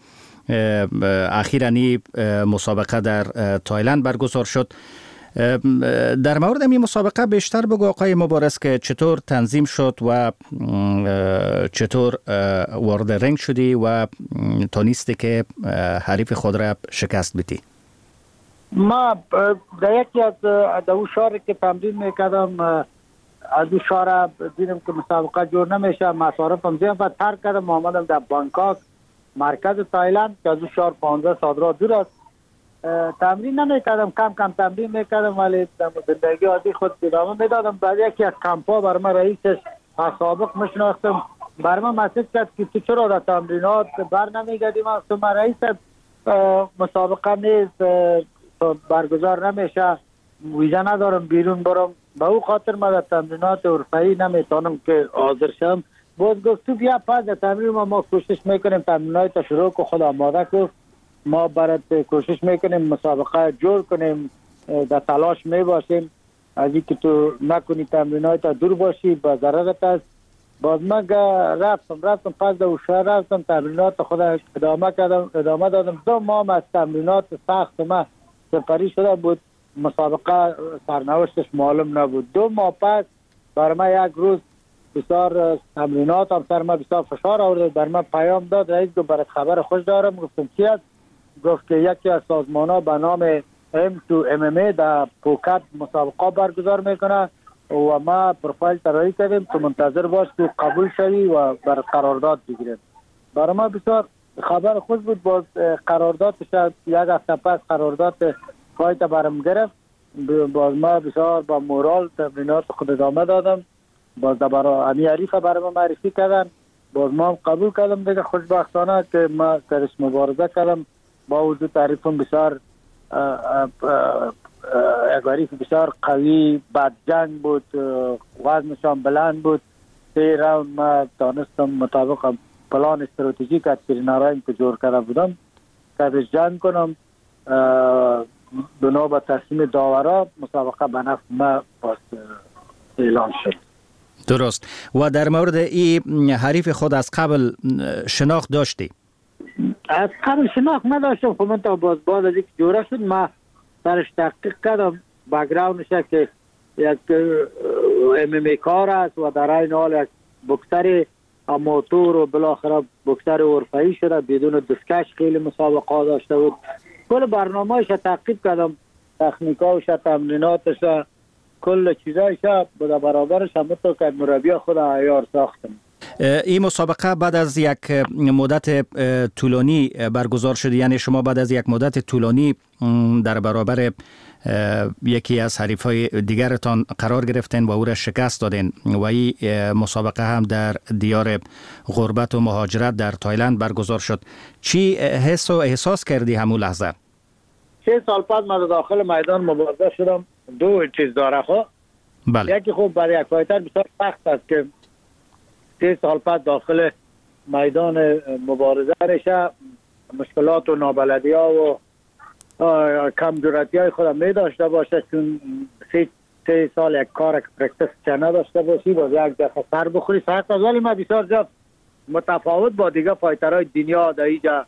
اخیراً مسابقه در تایلند برگزار شد. در مورد این مسابقه بیشتر بگو آقای مبارز که چطور تنظیم شد و چطور وارد رنگ شدی و تونستی که حریف خود را شکست بدی. ما در یکی از دو شهر که تمرین میکردم از دو شهر دیدم که مسابقه جور نمیشه، مصارفم زیاد ترک کردم، آمدم در بانکاک مرکز تایلند که از دو شهر پانزده ساعت دور است. تمرین نمیکردم، کم کم تمرین میکردم ولی زندگی عادی خود ادامه میدادم. بعد یکی از کمپا برای من رئیسش از سابق میشناختم، برای من مسیج کرد که تو چرا در تمرینات بر نمیگردیم؟ من رئیس مسابقه نیست، برگزار نمیشه، ویزا ندارم بیرون برم، به او خاطر من در تمرینات حرفه‌ای نمیتونم که حاضر شم. باز گفت تو بیا پس در تمرین ما, ما کوشش میکنیم تمرینات تا شروع کو خود آماده کو، ما برات کوشش میکنیم مسابقه جور کنیم، در تلاش میباشیم از اینکه تو نکنی تمرینات دور باشی با ضررت است. باز من رفتم رفتم پس در شهر رفتم تمرینات خود ادامه کردم ادامه دادم. دو ماه از تمرینات سخت ما سپری شده بود، مسابقه سرنوشتش معلوم نبود. دو ماه پس بر ما یک روز بسیار تمرینات هم سر ما بسیار فشار آورد، بر ما پیام داد رئیس گفت برات خبر خوش دارم. گفتم چی است؟ گفت که یکی از سازمان ها به نام ام تو ام ام ای در پوکت مسابقه برگزار میکنه و ما پروفایل طراحی کردیم تو منتظر باش تو قبول شوی و بر قرارداد بگیریم. برای ما بسیار خبر خوش بود. باز قرارداد شد یک هفته پس قرارداد فایت برم گرفت. باز ما بسیار با مورال تمرینات خود ادامه دادم. باز برای امی عریف برای ما معرفی کردن، باز ما قبول کردم دیگه. خوشبختانه که ما درش مبارزه کردم، با وجود تعریفم بسیار یک عریف بسیار قوی بد جنگ بود، وزنشان بلند بود. سه راوند ما دانستم مطابق پلان استراتژیک از پیرناراین که جور کرده بودم که جنگ کنم. بنا به تصمیم داورا مسابقه به نفع ما باز اعلان شد. درست. و در مورد این حریف خود از قبل شناخت داشتی؟ از قبل شناخت نداشتم، خب من تا باز باز از یک جوره شد ما سرش تحقیق کردم. بگراونش که یک ام ام ای کار است و در این حال یک بکسر اماتور و بالاخره بکسر حرفه‌ای شده، بدون دستکش خیلی مسابقه داشته بود. کل برنامه‌اش تحقیق کردم، تکنیکاش، تمریناتش، کل چیزایش به برابرش هم تو که مربی خود عیار ساختم. این مسابقه بعد از یک مدت طولانی برگزار شده، یعنی شما بعد از یک مدت طولانی در برابر یکی از حریفای دیگرتان قرار گرفتین و او را شکست دادین و این مسابقه هم در دیار غربت و مهاجرت در تایلند برگزار شد. چی حس و احساس کردی همون لحظه؟ سه سال بعد من داخل میدان مبارزه شدم. دو چیز داره خب بله. یکی خوب برای یک فایتر بسیار سخت است که سه سال بعد داخل میدان مبارزه نشه، مشکلات و نابلدی ها و کم جرأتی های خود می داشته باشه، چون سه, سه سال یک کار پرکتس چه نداشته باشی باز یک دفعه سر بخوری سخت است. ولی من بسیار زیاد متفاوت با دیگه فایترهای دنیا در اینجا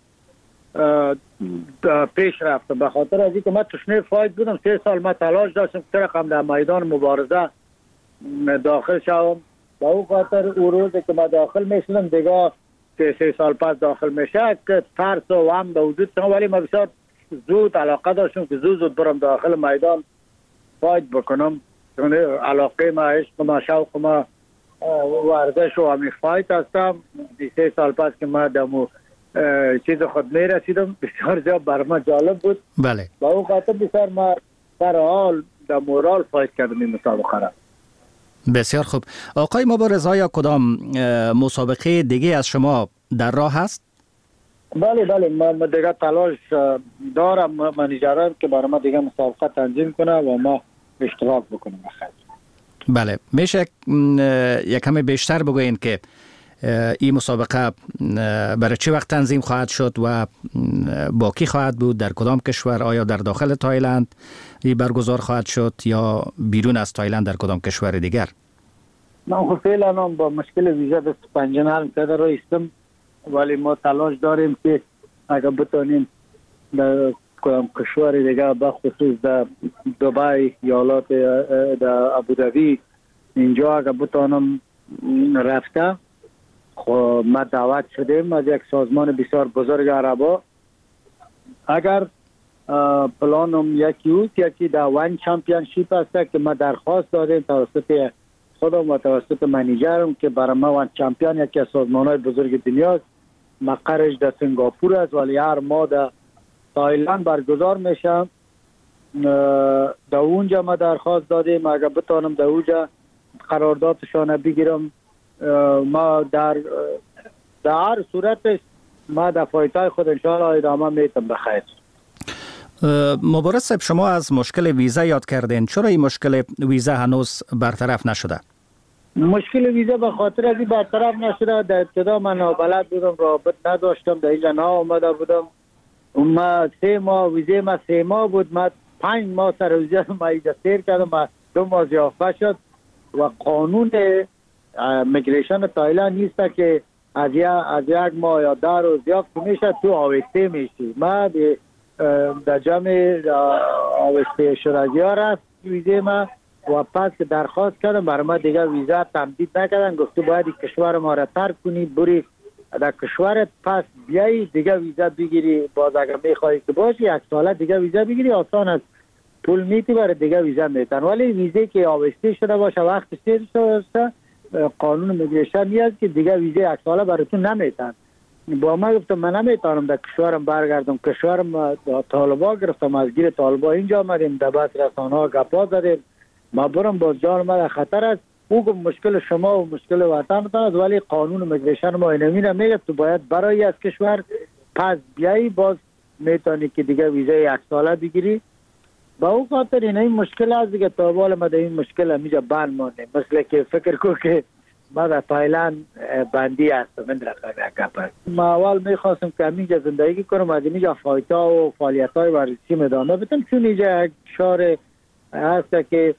پیش رفتم، به خاطر از اینکه من تشنه فایت بودم. سه سال من تلاش داشتم که رقم در میدان مبارزه داخل شوم. با اون خاطر اون روزی که من داخل میشدم دیگه سه, سه سال پس داخل میشه که ترس و هم به وجود شدم، ولی من بسیار زود علاقه داشتم که زود زود برم داخل میدان فایت بکنم. چون علاقه ما، عشق ما، شوق ما ورزش و همین فایت هستم. سه سال پس که من دمو چیز خود می رسیدم بسیار زیاد بر من جالب بود. بله. با اون خاطر بسیار ما در حال در مورال فایت کردم این مسابقه را. بسیار خوب. آقای مبارز، آیا کدام مسابقه دیگه از شما در راه هست؟ بله بله من دیگه تلاش دارم، منیجرم که برای ما دیگه مسابقه تنظیم کنه و ما اشتراک بکنیم. بله، میشه یک کمی بیشتر بگوین که این مسابقه برای چه وقت تنظیم خواهد شد و با کی خواهد بود، در کدام کشور؟ آیا در داخل تایلند این برگزار خواهد شد یا بیرون از تایلند در کدام کشور دیگر؟ من خب فعلا با مشکل ویزا دست پنجه نرم کرده رو استم، ولی ما تلاش داریم که اگر بتانیم در کدام کشور دیگر بخصوص در دبی، ایالات در ابوظبی، اینجا اگر بتانم رفته. خب ما دعوت شدیم از یک سازمان بسیار بزرگ عربا. اگر پلانم یکی بود، یکی در وان چمپیونشیپ هست که ما درخواست دادیم توسط خودم و توسط منیجرم که برای ما وان چمپیون یکی از سازمان‌های بزرگ دنیاست. مقرش در سنگاپور است ولی هر ماه در تایلند برگزار میشه. در اونجا ما درخواست دادیم اگر بتانم در اونجا قراردادشان بگیرم. ما در در هر صورتش ما در فایتای خود انشاءالله ادامه میتم بخیر. مبارز صاحب، شما از مشکل ویزا یاد کردین، چرا این مشکل ویزا هنوز برطرف نشده؟ مشکل ویزا به خاطر از این برطرف نشده. در ابتدا من نابلد بودم، رابط نداشتم، در اینجا نا آمده بودم. ما سه ماه ویزا ما سه ماه بود، ما پنج ماه سر ویزا ما اینجا سیر کردم، دو ماه ضیافت شد و قانون میگریشن تایلند نیست که از از یک ماه یا ده روز ضیافت میشه تو آوسته میشی. ما در جمع آوسته شدگی ها رفت ویزه ما و پس که درخواست کردم برای ما دیگه ویزا تمدید نکردن، گفته باید کشور ما را ترک کنی بری در کشورت، پس بیایی دیگه ویزا بگیری. باز اگر میخوایی که باشی یک ساله دیگه ویزا بگیری، آسان است، پول میتی برای دیگه ویزا میتن. ولی ویزه که آوسته شده باشه وقت سیر شده قانون میگریشن نیست که دیگه ویزا یک ساله براتون نمیتن. با ما گفتم من نمیتونم در کشورم برگردم، کشورم طالبا گرفتم، از گیر طالبا اینجا آمدیم، در بعد رسانه ها گپا زدیم، ما برم باز جان ما در خطر است. او گفت مشکل شما و مشکل وطنتان است، ولی قانون میگریشن ما اینمی نمیگه تو باید برای از کشور پس بیایی باز میتونی که دیگه ویزا یک ساله بگیری. با اون خاطر این این مشکل است دیگه. تا بالا ما در این مشکل همیجا بند مانده، مثل که فکر کو که ما در تایلند بندی هستم. من در گپ ما اول میخواستم که همینجا زندگی کنم، از اینجا فایتا و فعالیت های ورزشی ادامه بدم، چون اینجا یک شهر هست که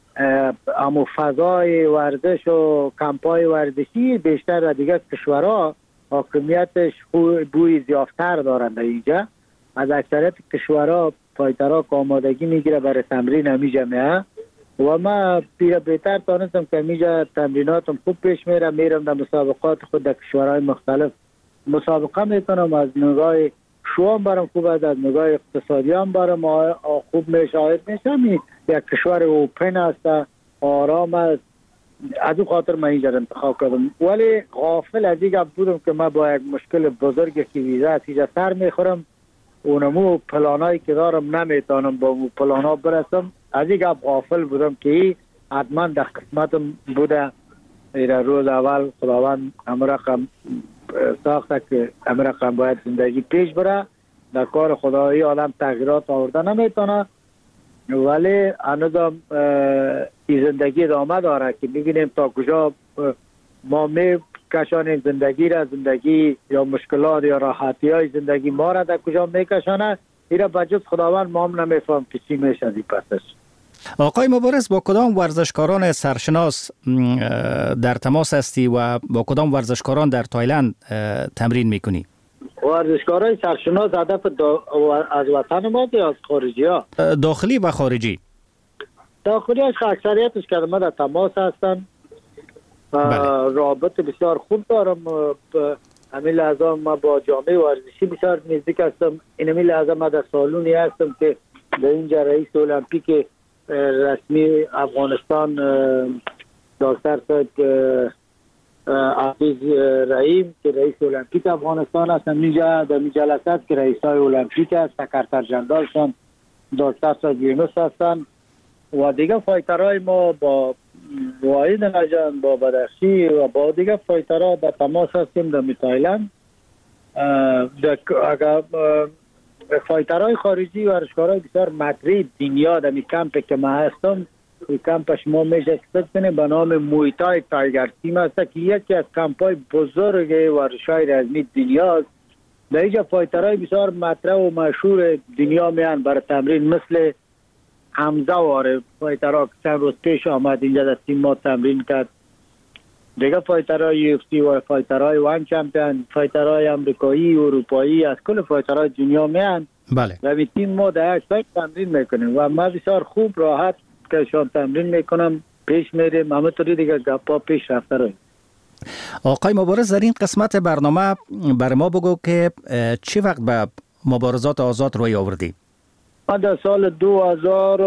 امو فضای ورزش و کمپای ورزشی بیشتر در دیگه کشورها حاکمیتش بوی زیافتر دارند. اینجا از اکثریت کشورها فایترها که آمادگی میگیره برای تمرین همی جمعه و ما پیره بهتر تانستم که همیجا تمریناتم خوب پیش میرم، میرم در مسابقات خود در کشورهای مختلف مسابقه میکنم. از نگاه شوام برم خوب است، از نگاه اقتصادی هم برم خوب میشاهد میشم. یک کشور اوپن است، آرام است، از اون خاطر من اینجا انتخاب کردم. ولی غافل از این گپ بودم که من با یک مشکل بزرگی که ویزا از اینجا سر میخورم، اونمو پلانایی که دارم نمیتونم با اون پلانا برسم. از این گپ غافل بودم که حتما در قسمتم بوده. ایره روز اول خداوند همه رقم ساخته که همه رقم باید زندگی پیش بره. در کار خدایی آدم تغییرات آورده نمیتونه، ولی هنوزم این زندگی ادامه داره که ببینیم تا کجا ما می کشانیم زندگی را، زندگی یا مشکلات یا راحتی های زندگی ما را در کجا می کشانه. ایره بجز خداوند ما هم نمیفهم که چی میشه از این پسش. آقای مبارز، با کدام ورزشکاران سرشناس در تماس هستی و با کدام ورزشکاران در تایلند تمرین میکنی؟ ورزشکارای سرشناس هدف از وطن ما یا از خارجی ها؟ داخلی و خارجی. داخلی هاش اکثریتش که ما در تماس هستن. بله. رابط بسیار خوب دارم. همین لحظه ما با جامعه ورزشی بسیار نزدیک هستم. این همین لحظه ما در سالونی هستم که در اینجا رئیس المپیک رسمی افغانستان دکتر صاحب عزیز رحیم که رئیس المپیک افغانستان هستن، اینجا در این جلسات که رئیس های المپیک هست، سکرتر جنرال هستن دکتر صاحب یونس هستن و دیگه فایترهای ما با واحد نجان، با بدخشی و با دیگه فایترها در تماس هستیم در تایلند. اگر فایترهای خارجی و ورزشکارهای بسیار مطرح دنیا در می کمپ که ما هستم، این کمپ شما میشه اکسپت کنه به نام مویتای تایگر تیم است که یکی از کمپ های بزرگ ورزش‌های رزمی دنیا است. در اینجا فایترهای بسیار مطرح و مشهور دنیا میان برای تمرین، مثل حمزه واره فایترها که چند روز پیش آمد اینجا در تیم ما تمرین کرد. دیگه فایترهای یو اف سی و فایترهای وان چمپیون، فایترهای امریکایی و اروپایی، از کل فایترهای دنیا میان. بله. و می تیم ما در یک سایت تمرین میکنیم و ما بسیار خوب راحت که شان تمرین میکنم پیش میریم. همه طوری دیگه گپا پیش رفته رویم. آقای مبارز، در این قسمت برنامه بر ما بگو که چی وقت به مبارزات آزاد روی آوردی؟ ما در سال دو هزار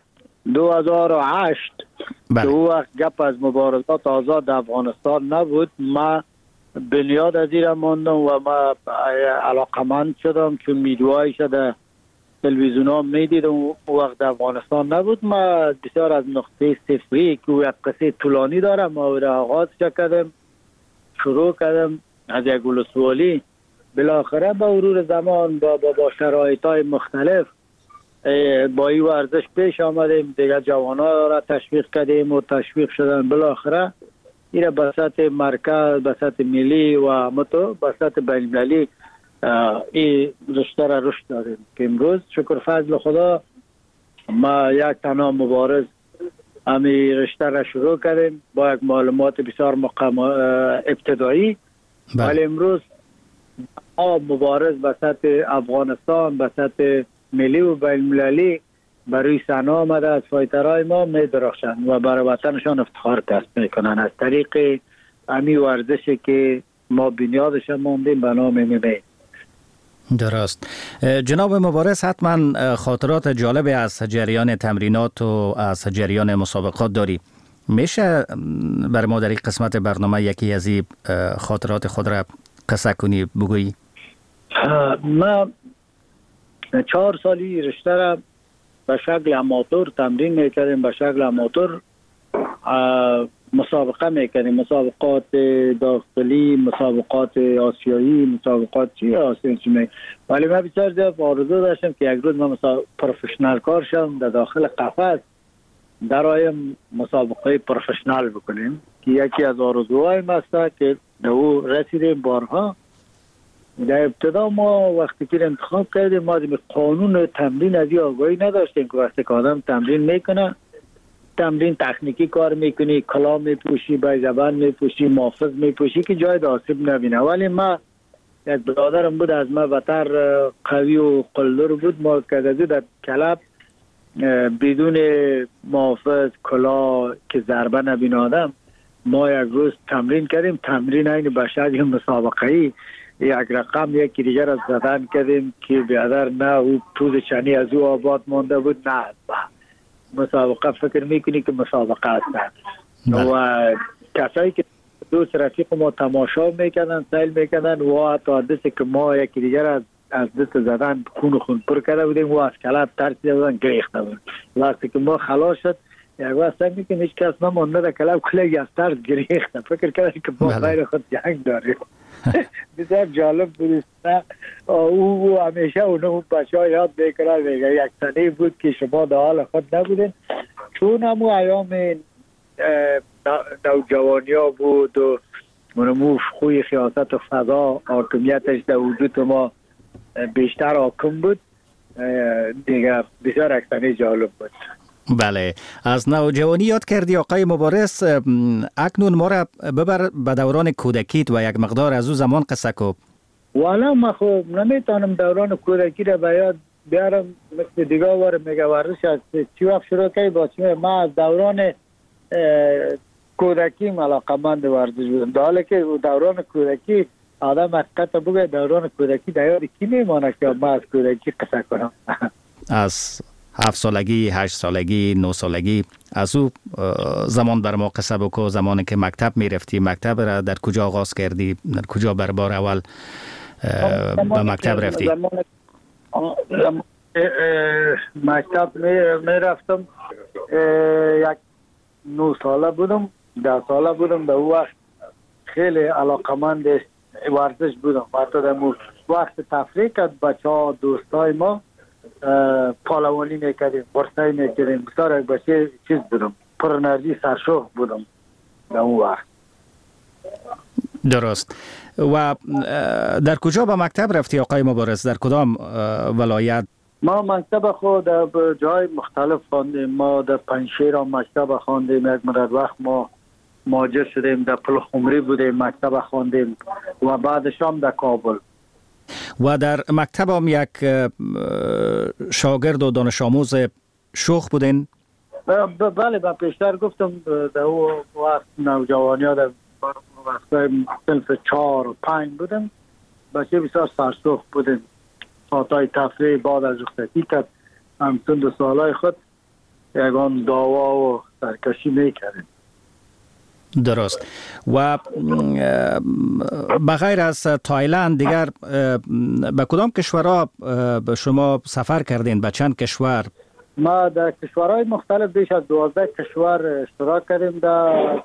و هشت بله. دو وقت گپ از مبارزات آزاد در افغانستان نبود. ما بنیاد از این ماندم و ما علاقمند شدم چون میدوهای شده تلویزیون ها میدیدم و وقت در افغانستان نبود. ما بسیار از نقطه صفری که یک قصه طولانی دارم ما را آغاز کردم، شروع کردم از یک ولسوالی، بالاخره با مرور زمان با, با, با شرایط های مختلف با این ورزش پیش آمدیم. دیگه جوان ها را تشویق کردیم و تشویق شدن. بالاخره این به سطح مرکز، به سطح ملی و متو به سطح بین المللی این رشته را رشد داریم که امروز شکر فضل خدا ما یک تنها مبارز همی رشته را شروع کردیم با یک معلومات بسیار مقام ابتدایی. ولی امروز مبارز به سطح افغانستان، به سطح ملی و بین المللی برای صحنه آمده از فایترهای ما می درخشند و برای وطنشان افتخار کسب میکنن از طریق همی ورزشی که ما بنیادش ماندیم به نام میمی. درست. جناب مبارز، حتما خاطرات جالبی از جریان تمرینات و از جریان مسابقات داری. میشه بر ما در این قسمت برنامه یکی از این خاطرات خود را قصه کنی بگویی؟ ما چهار سالی رشته را به شکل اماتور تمرین میکردیم، به شکل اماتور مسابقه میکردیم، مسابقات داخلی، مسابقات آسیایی، مسابقات چی آسیایی. ولی من بسیار زیاد آرزو داشتم که یک روز من پروفشنال کار شم در داخل قفس در آیم مسابقه پروفشنال بکنیم که یکی از آرزوهای ما است که در او رسیدیم بارها. در ابتدا ما وقتی که انتخاب کردیم ما قانون تمرین از این آگاهی نداشتیم که وقتی که آدم تمرین میکنه، تمرین تکنیکی کار میکنی، کلام میپوشی، به زبان میپوشی، محافظ میپوشی که جای آسیب نبینه. ولی ما یک برادرم بود از ما بتر قوی و قلدر بود، ما که در کلب بدون محافظ کلا که ضربه نبینه آدم، ما یک روز تمرین کردیم. تمرین این به شکل مسابقه‌ای یک رقم یکی دیگر از زدن کردیم که بیادر نه او پوز چنی از او آباد مانده بود، نه مسابقه فکر میکنی که مسابقه هستن. و کسایی که دوست رفیق ما تماشا میکنن سیل میکنن و تا دستی که ما یکی دیگر از از دست زدن خون خون پر کرده بودیم و از کلاب ترسیده بودن گریخته بودن. وقتی که ما خلاص شد یک وقت سعی میکنم هیچ کس نمانده در کلاب کلگی از ترس گریخته. فکر کردن که ما غیر خود جنگ داریم. بسیار جالب بود. او همیشه اونو بچه ها یاد میکنن میگه یک سنه بود که شما در حال خود نبودین، چون همو ایام نوجوانی ها بود و منمو خوی خیاست و فضا حاکمیتش در وجود ما بیشتر حاکم بود دیگه. بسیار اکسانی جالب بود. بله، از نوجوانی یاد کردی آقای مبارز. اکنون ما را ببر به دوران کودکیت و یک مقدار از او زمان قصه کو. والا ما خب نمیتونم دوران کودکی را به یاد بیارم، مثل دیگه وار میگه ورزش از چی وقت شروع کردی با چی. ما از دوران کودکی علاقه‌مند ورزش بودم، در حالی که دوران کودکی آدم حقیقت بگه دوران کودکی در یاد کی میمانه که ما از کودکی قصه کنم. از هفت سالگی، هشت سالگی، نه سالگی از او زمان بر ما قصه بکو. زمانی که مکتب میرفتی، مکتب را در کجا آغاز کردی؟ در کجا بر بار اول به مکتب رفتی؟ زمان مکتب میرفتم یک نه ساله بودم، ده ساله بودم. در اون وقت خیلی علاقمند ورزش بودم. حتی در وقت تفریح کرد بچه ها دوستای ما پالوانی میکردیم، برسایی میکردیم. بسیار یک بچه چیز بودم، پر انرژی سرشوق بودم در اون وقت. درست. و در کجا به مکتب رفتی آقای مبارز؟ در کدام ولایت؟ ما مکتب خود در جای مختلف خواندیم. ما در پنجشیر هم مکتب خواندیم، یک مدت وقت ما مهاجر شدیم در پلخمری بودیم مکتب خواندیم و بعدش هم در کابل. و در مکتب هم یک شاگرد و دانش آموز شوخ بودین؟ بله، من پیشتر گفتم در اون وقت نوجوانی ها در وقت صنف چهار و پنج بودم. بچه بسیار سرسوخ بودیم. ساعتهای تفریح بعد از رخصتی کرد همچون دو سالهای خود یکان دعوا و سرکشی میکردیم. درست. و بغیر از تایلند دیگر به کدام کشورها شما سفر کردین؟ به چند کشور؟ ما در کشورهای مختلف بیش از دوازده کشور اشتراک کردیم در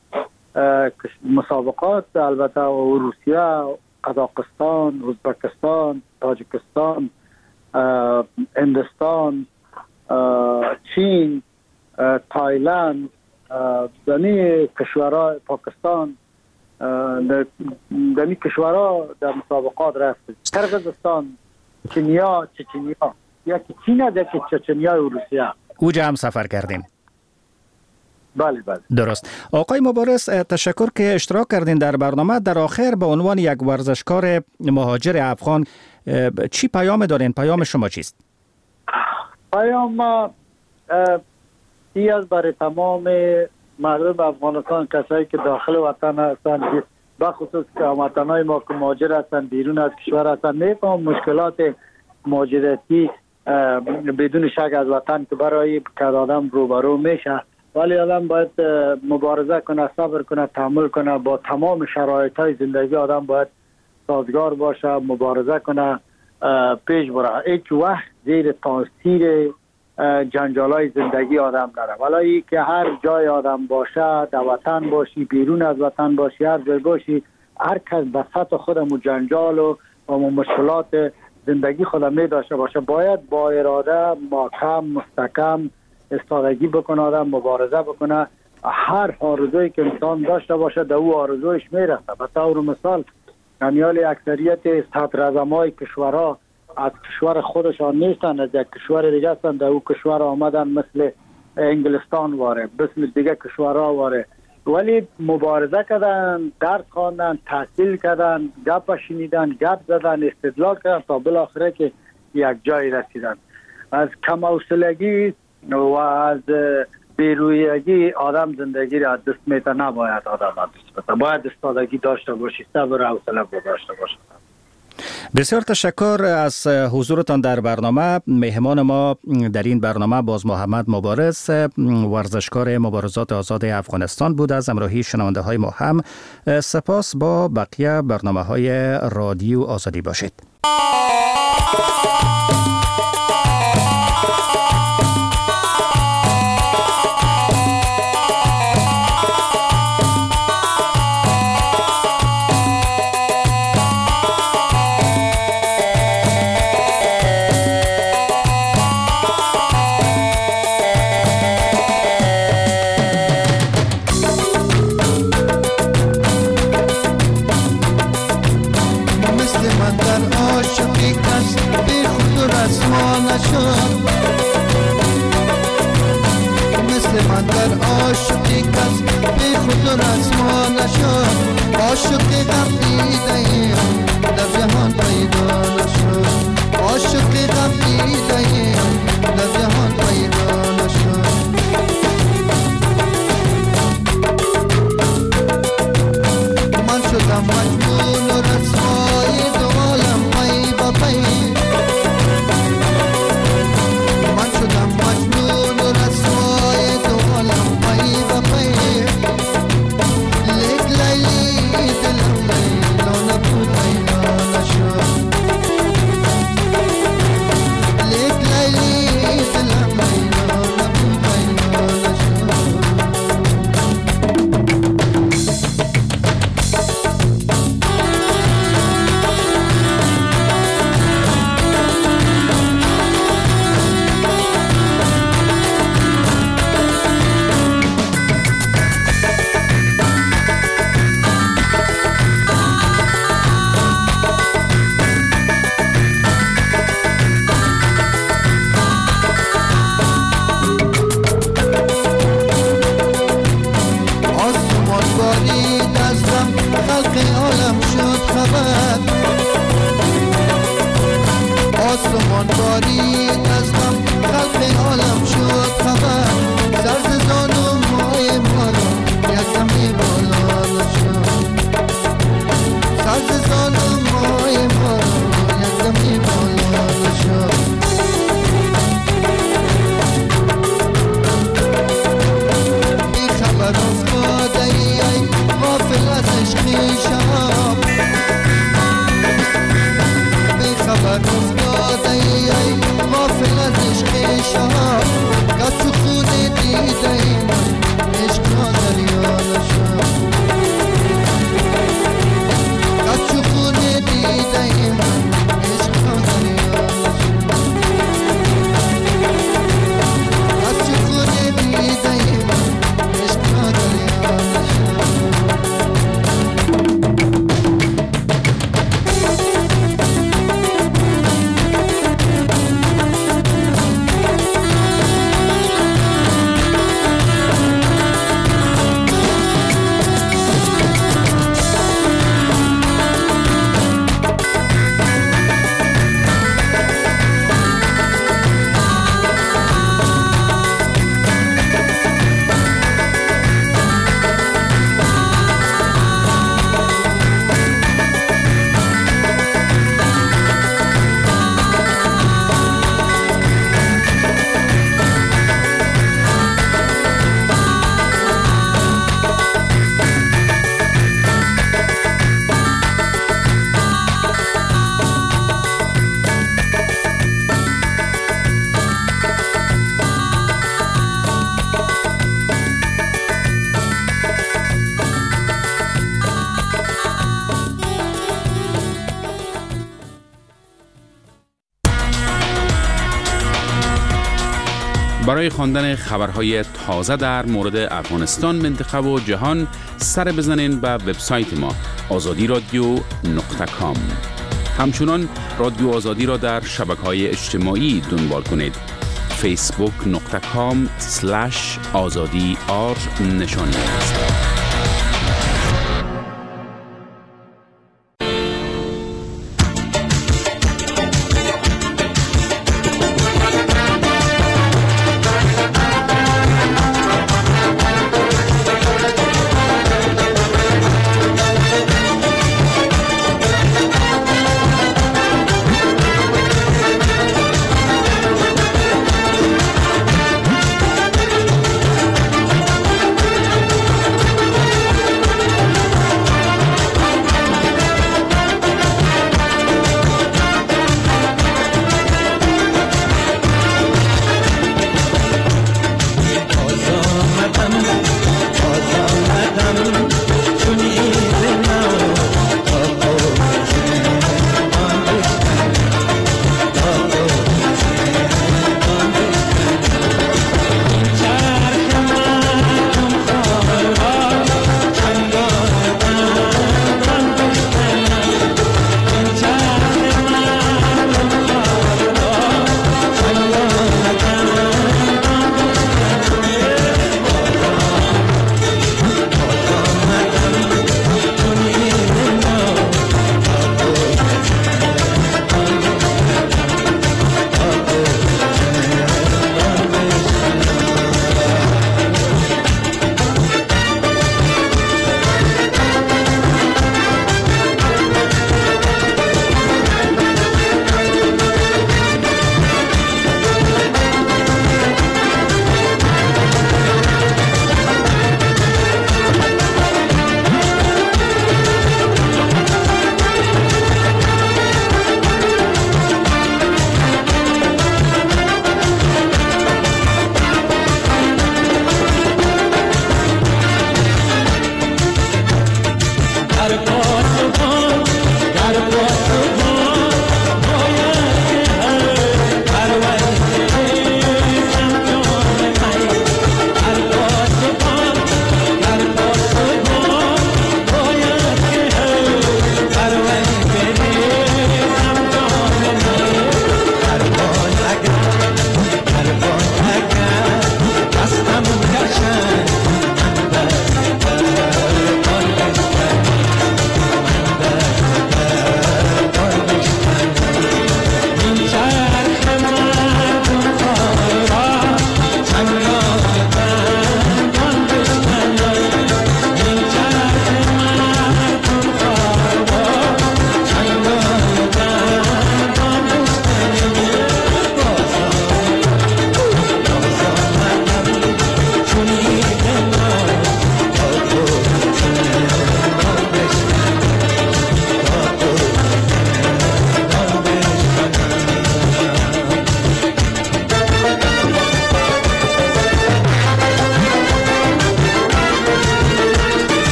مسابقات، البته روسیه، قزاقستان، ازبکستان، تاجیکستان، هندوستان، چین، تایلند، دمی کشورها، پاکستان، دمی کشورها در مسابقات رفتیم. قرقیزستان، چینیا، چچنیا، یکی چین است، یکی چچنیا و روسیه. اوجا هم سفر کردیم. بله بله. درست. آقای مبارز، تشکر که اشتراک کردین در برنامه. در آخر به عنوان یک ورزشکار مهاجر افغان چی پیام دارین؟ پیام شما چیست؟ پیام ما ای از برای تمام مردم افغانستان، کسایی که داخل وطن هستند، بخصوص که هموطنای ما که مهاجر هستند بیرون از کشور هستند، میفهم مشکلات مهاجرتی بدون شک از وطن که برای که آدم روبرو میشه، ولی آدم باید مبارزه کنه، صبر کنه، تحمل کنه. با تمام شرایط های زندگی آدم باید سازگار باشه، مبارزه کنه، پیش بره. هیچ وقت زیر تاثیر جنجال های زندگی آدم نره. ولی که هر جای آدم باشه، در وطن باشی، بیرون از وطن باشی، هر جای باشی، هر کس به سطح خودم و جنجال و مشکلات زندگی خودم می داشته باشه، باید با اراده محکم مستحکم استادگی بکنه، آدم مبارزه بکنه. هر آرزویی که انسان داشته باشه در او آرزویش میرسه. به طور مثال امیال اکثریت صدراعظمای کشورها از کشور خودشان نیستن، از یک کشور دیگه هستن، در او کشور آمدن، مثل انگلستان واره، مثل دیگه کشورها واره، ولی مبارزه کردن، درس خواندن، تحصیل کردن، گپ شنیدن، گپ زدن، استدلال کردن تا بالاخره که یک جای رسیدن. از کم حوصلگی و از بیرویگی آدم زندگی را دست میده. نباید آدم دست بده، باید استادگی داشته باشی، صبر و حوصله داشته باشی. بسیار تشکر از حضورتان در برنامه. مهمان ما در این برنامه باز محمد مبارز، ورزشکار مبارزات آزاد افغانستان بود. از همراهی شنونده های ما هم سپاس. با بقیه برنامه های رادیو آزادی باشید. برای خواندن خبرهای تازه در مورد افغانستان، منطقه و جهان سر بزنین به وبسایت ما آزادی رادیو نقطه کام. همچنان رادیو آزادی را در شبکه‌های اجتماعی دنبال کنید. فیسبوک نقطه کام سلش آزادی آر نشانی است.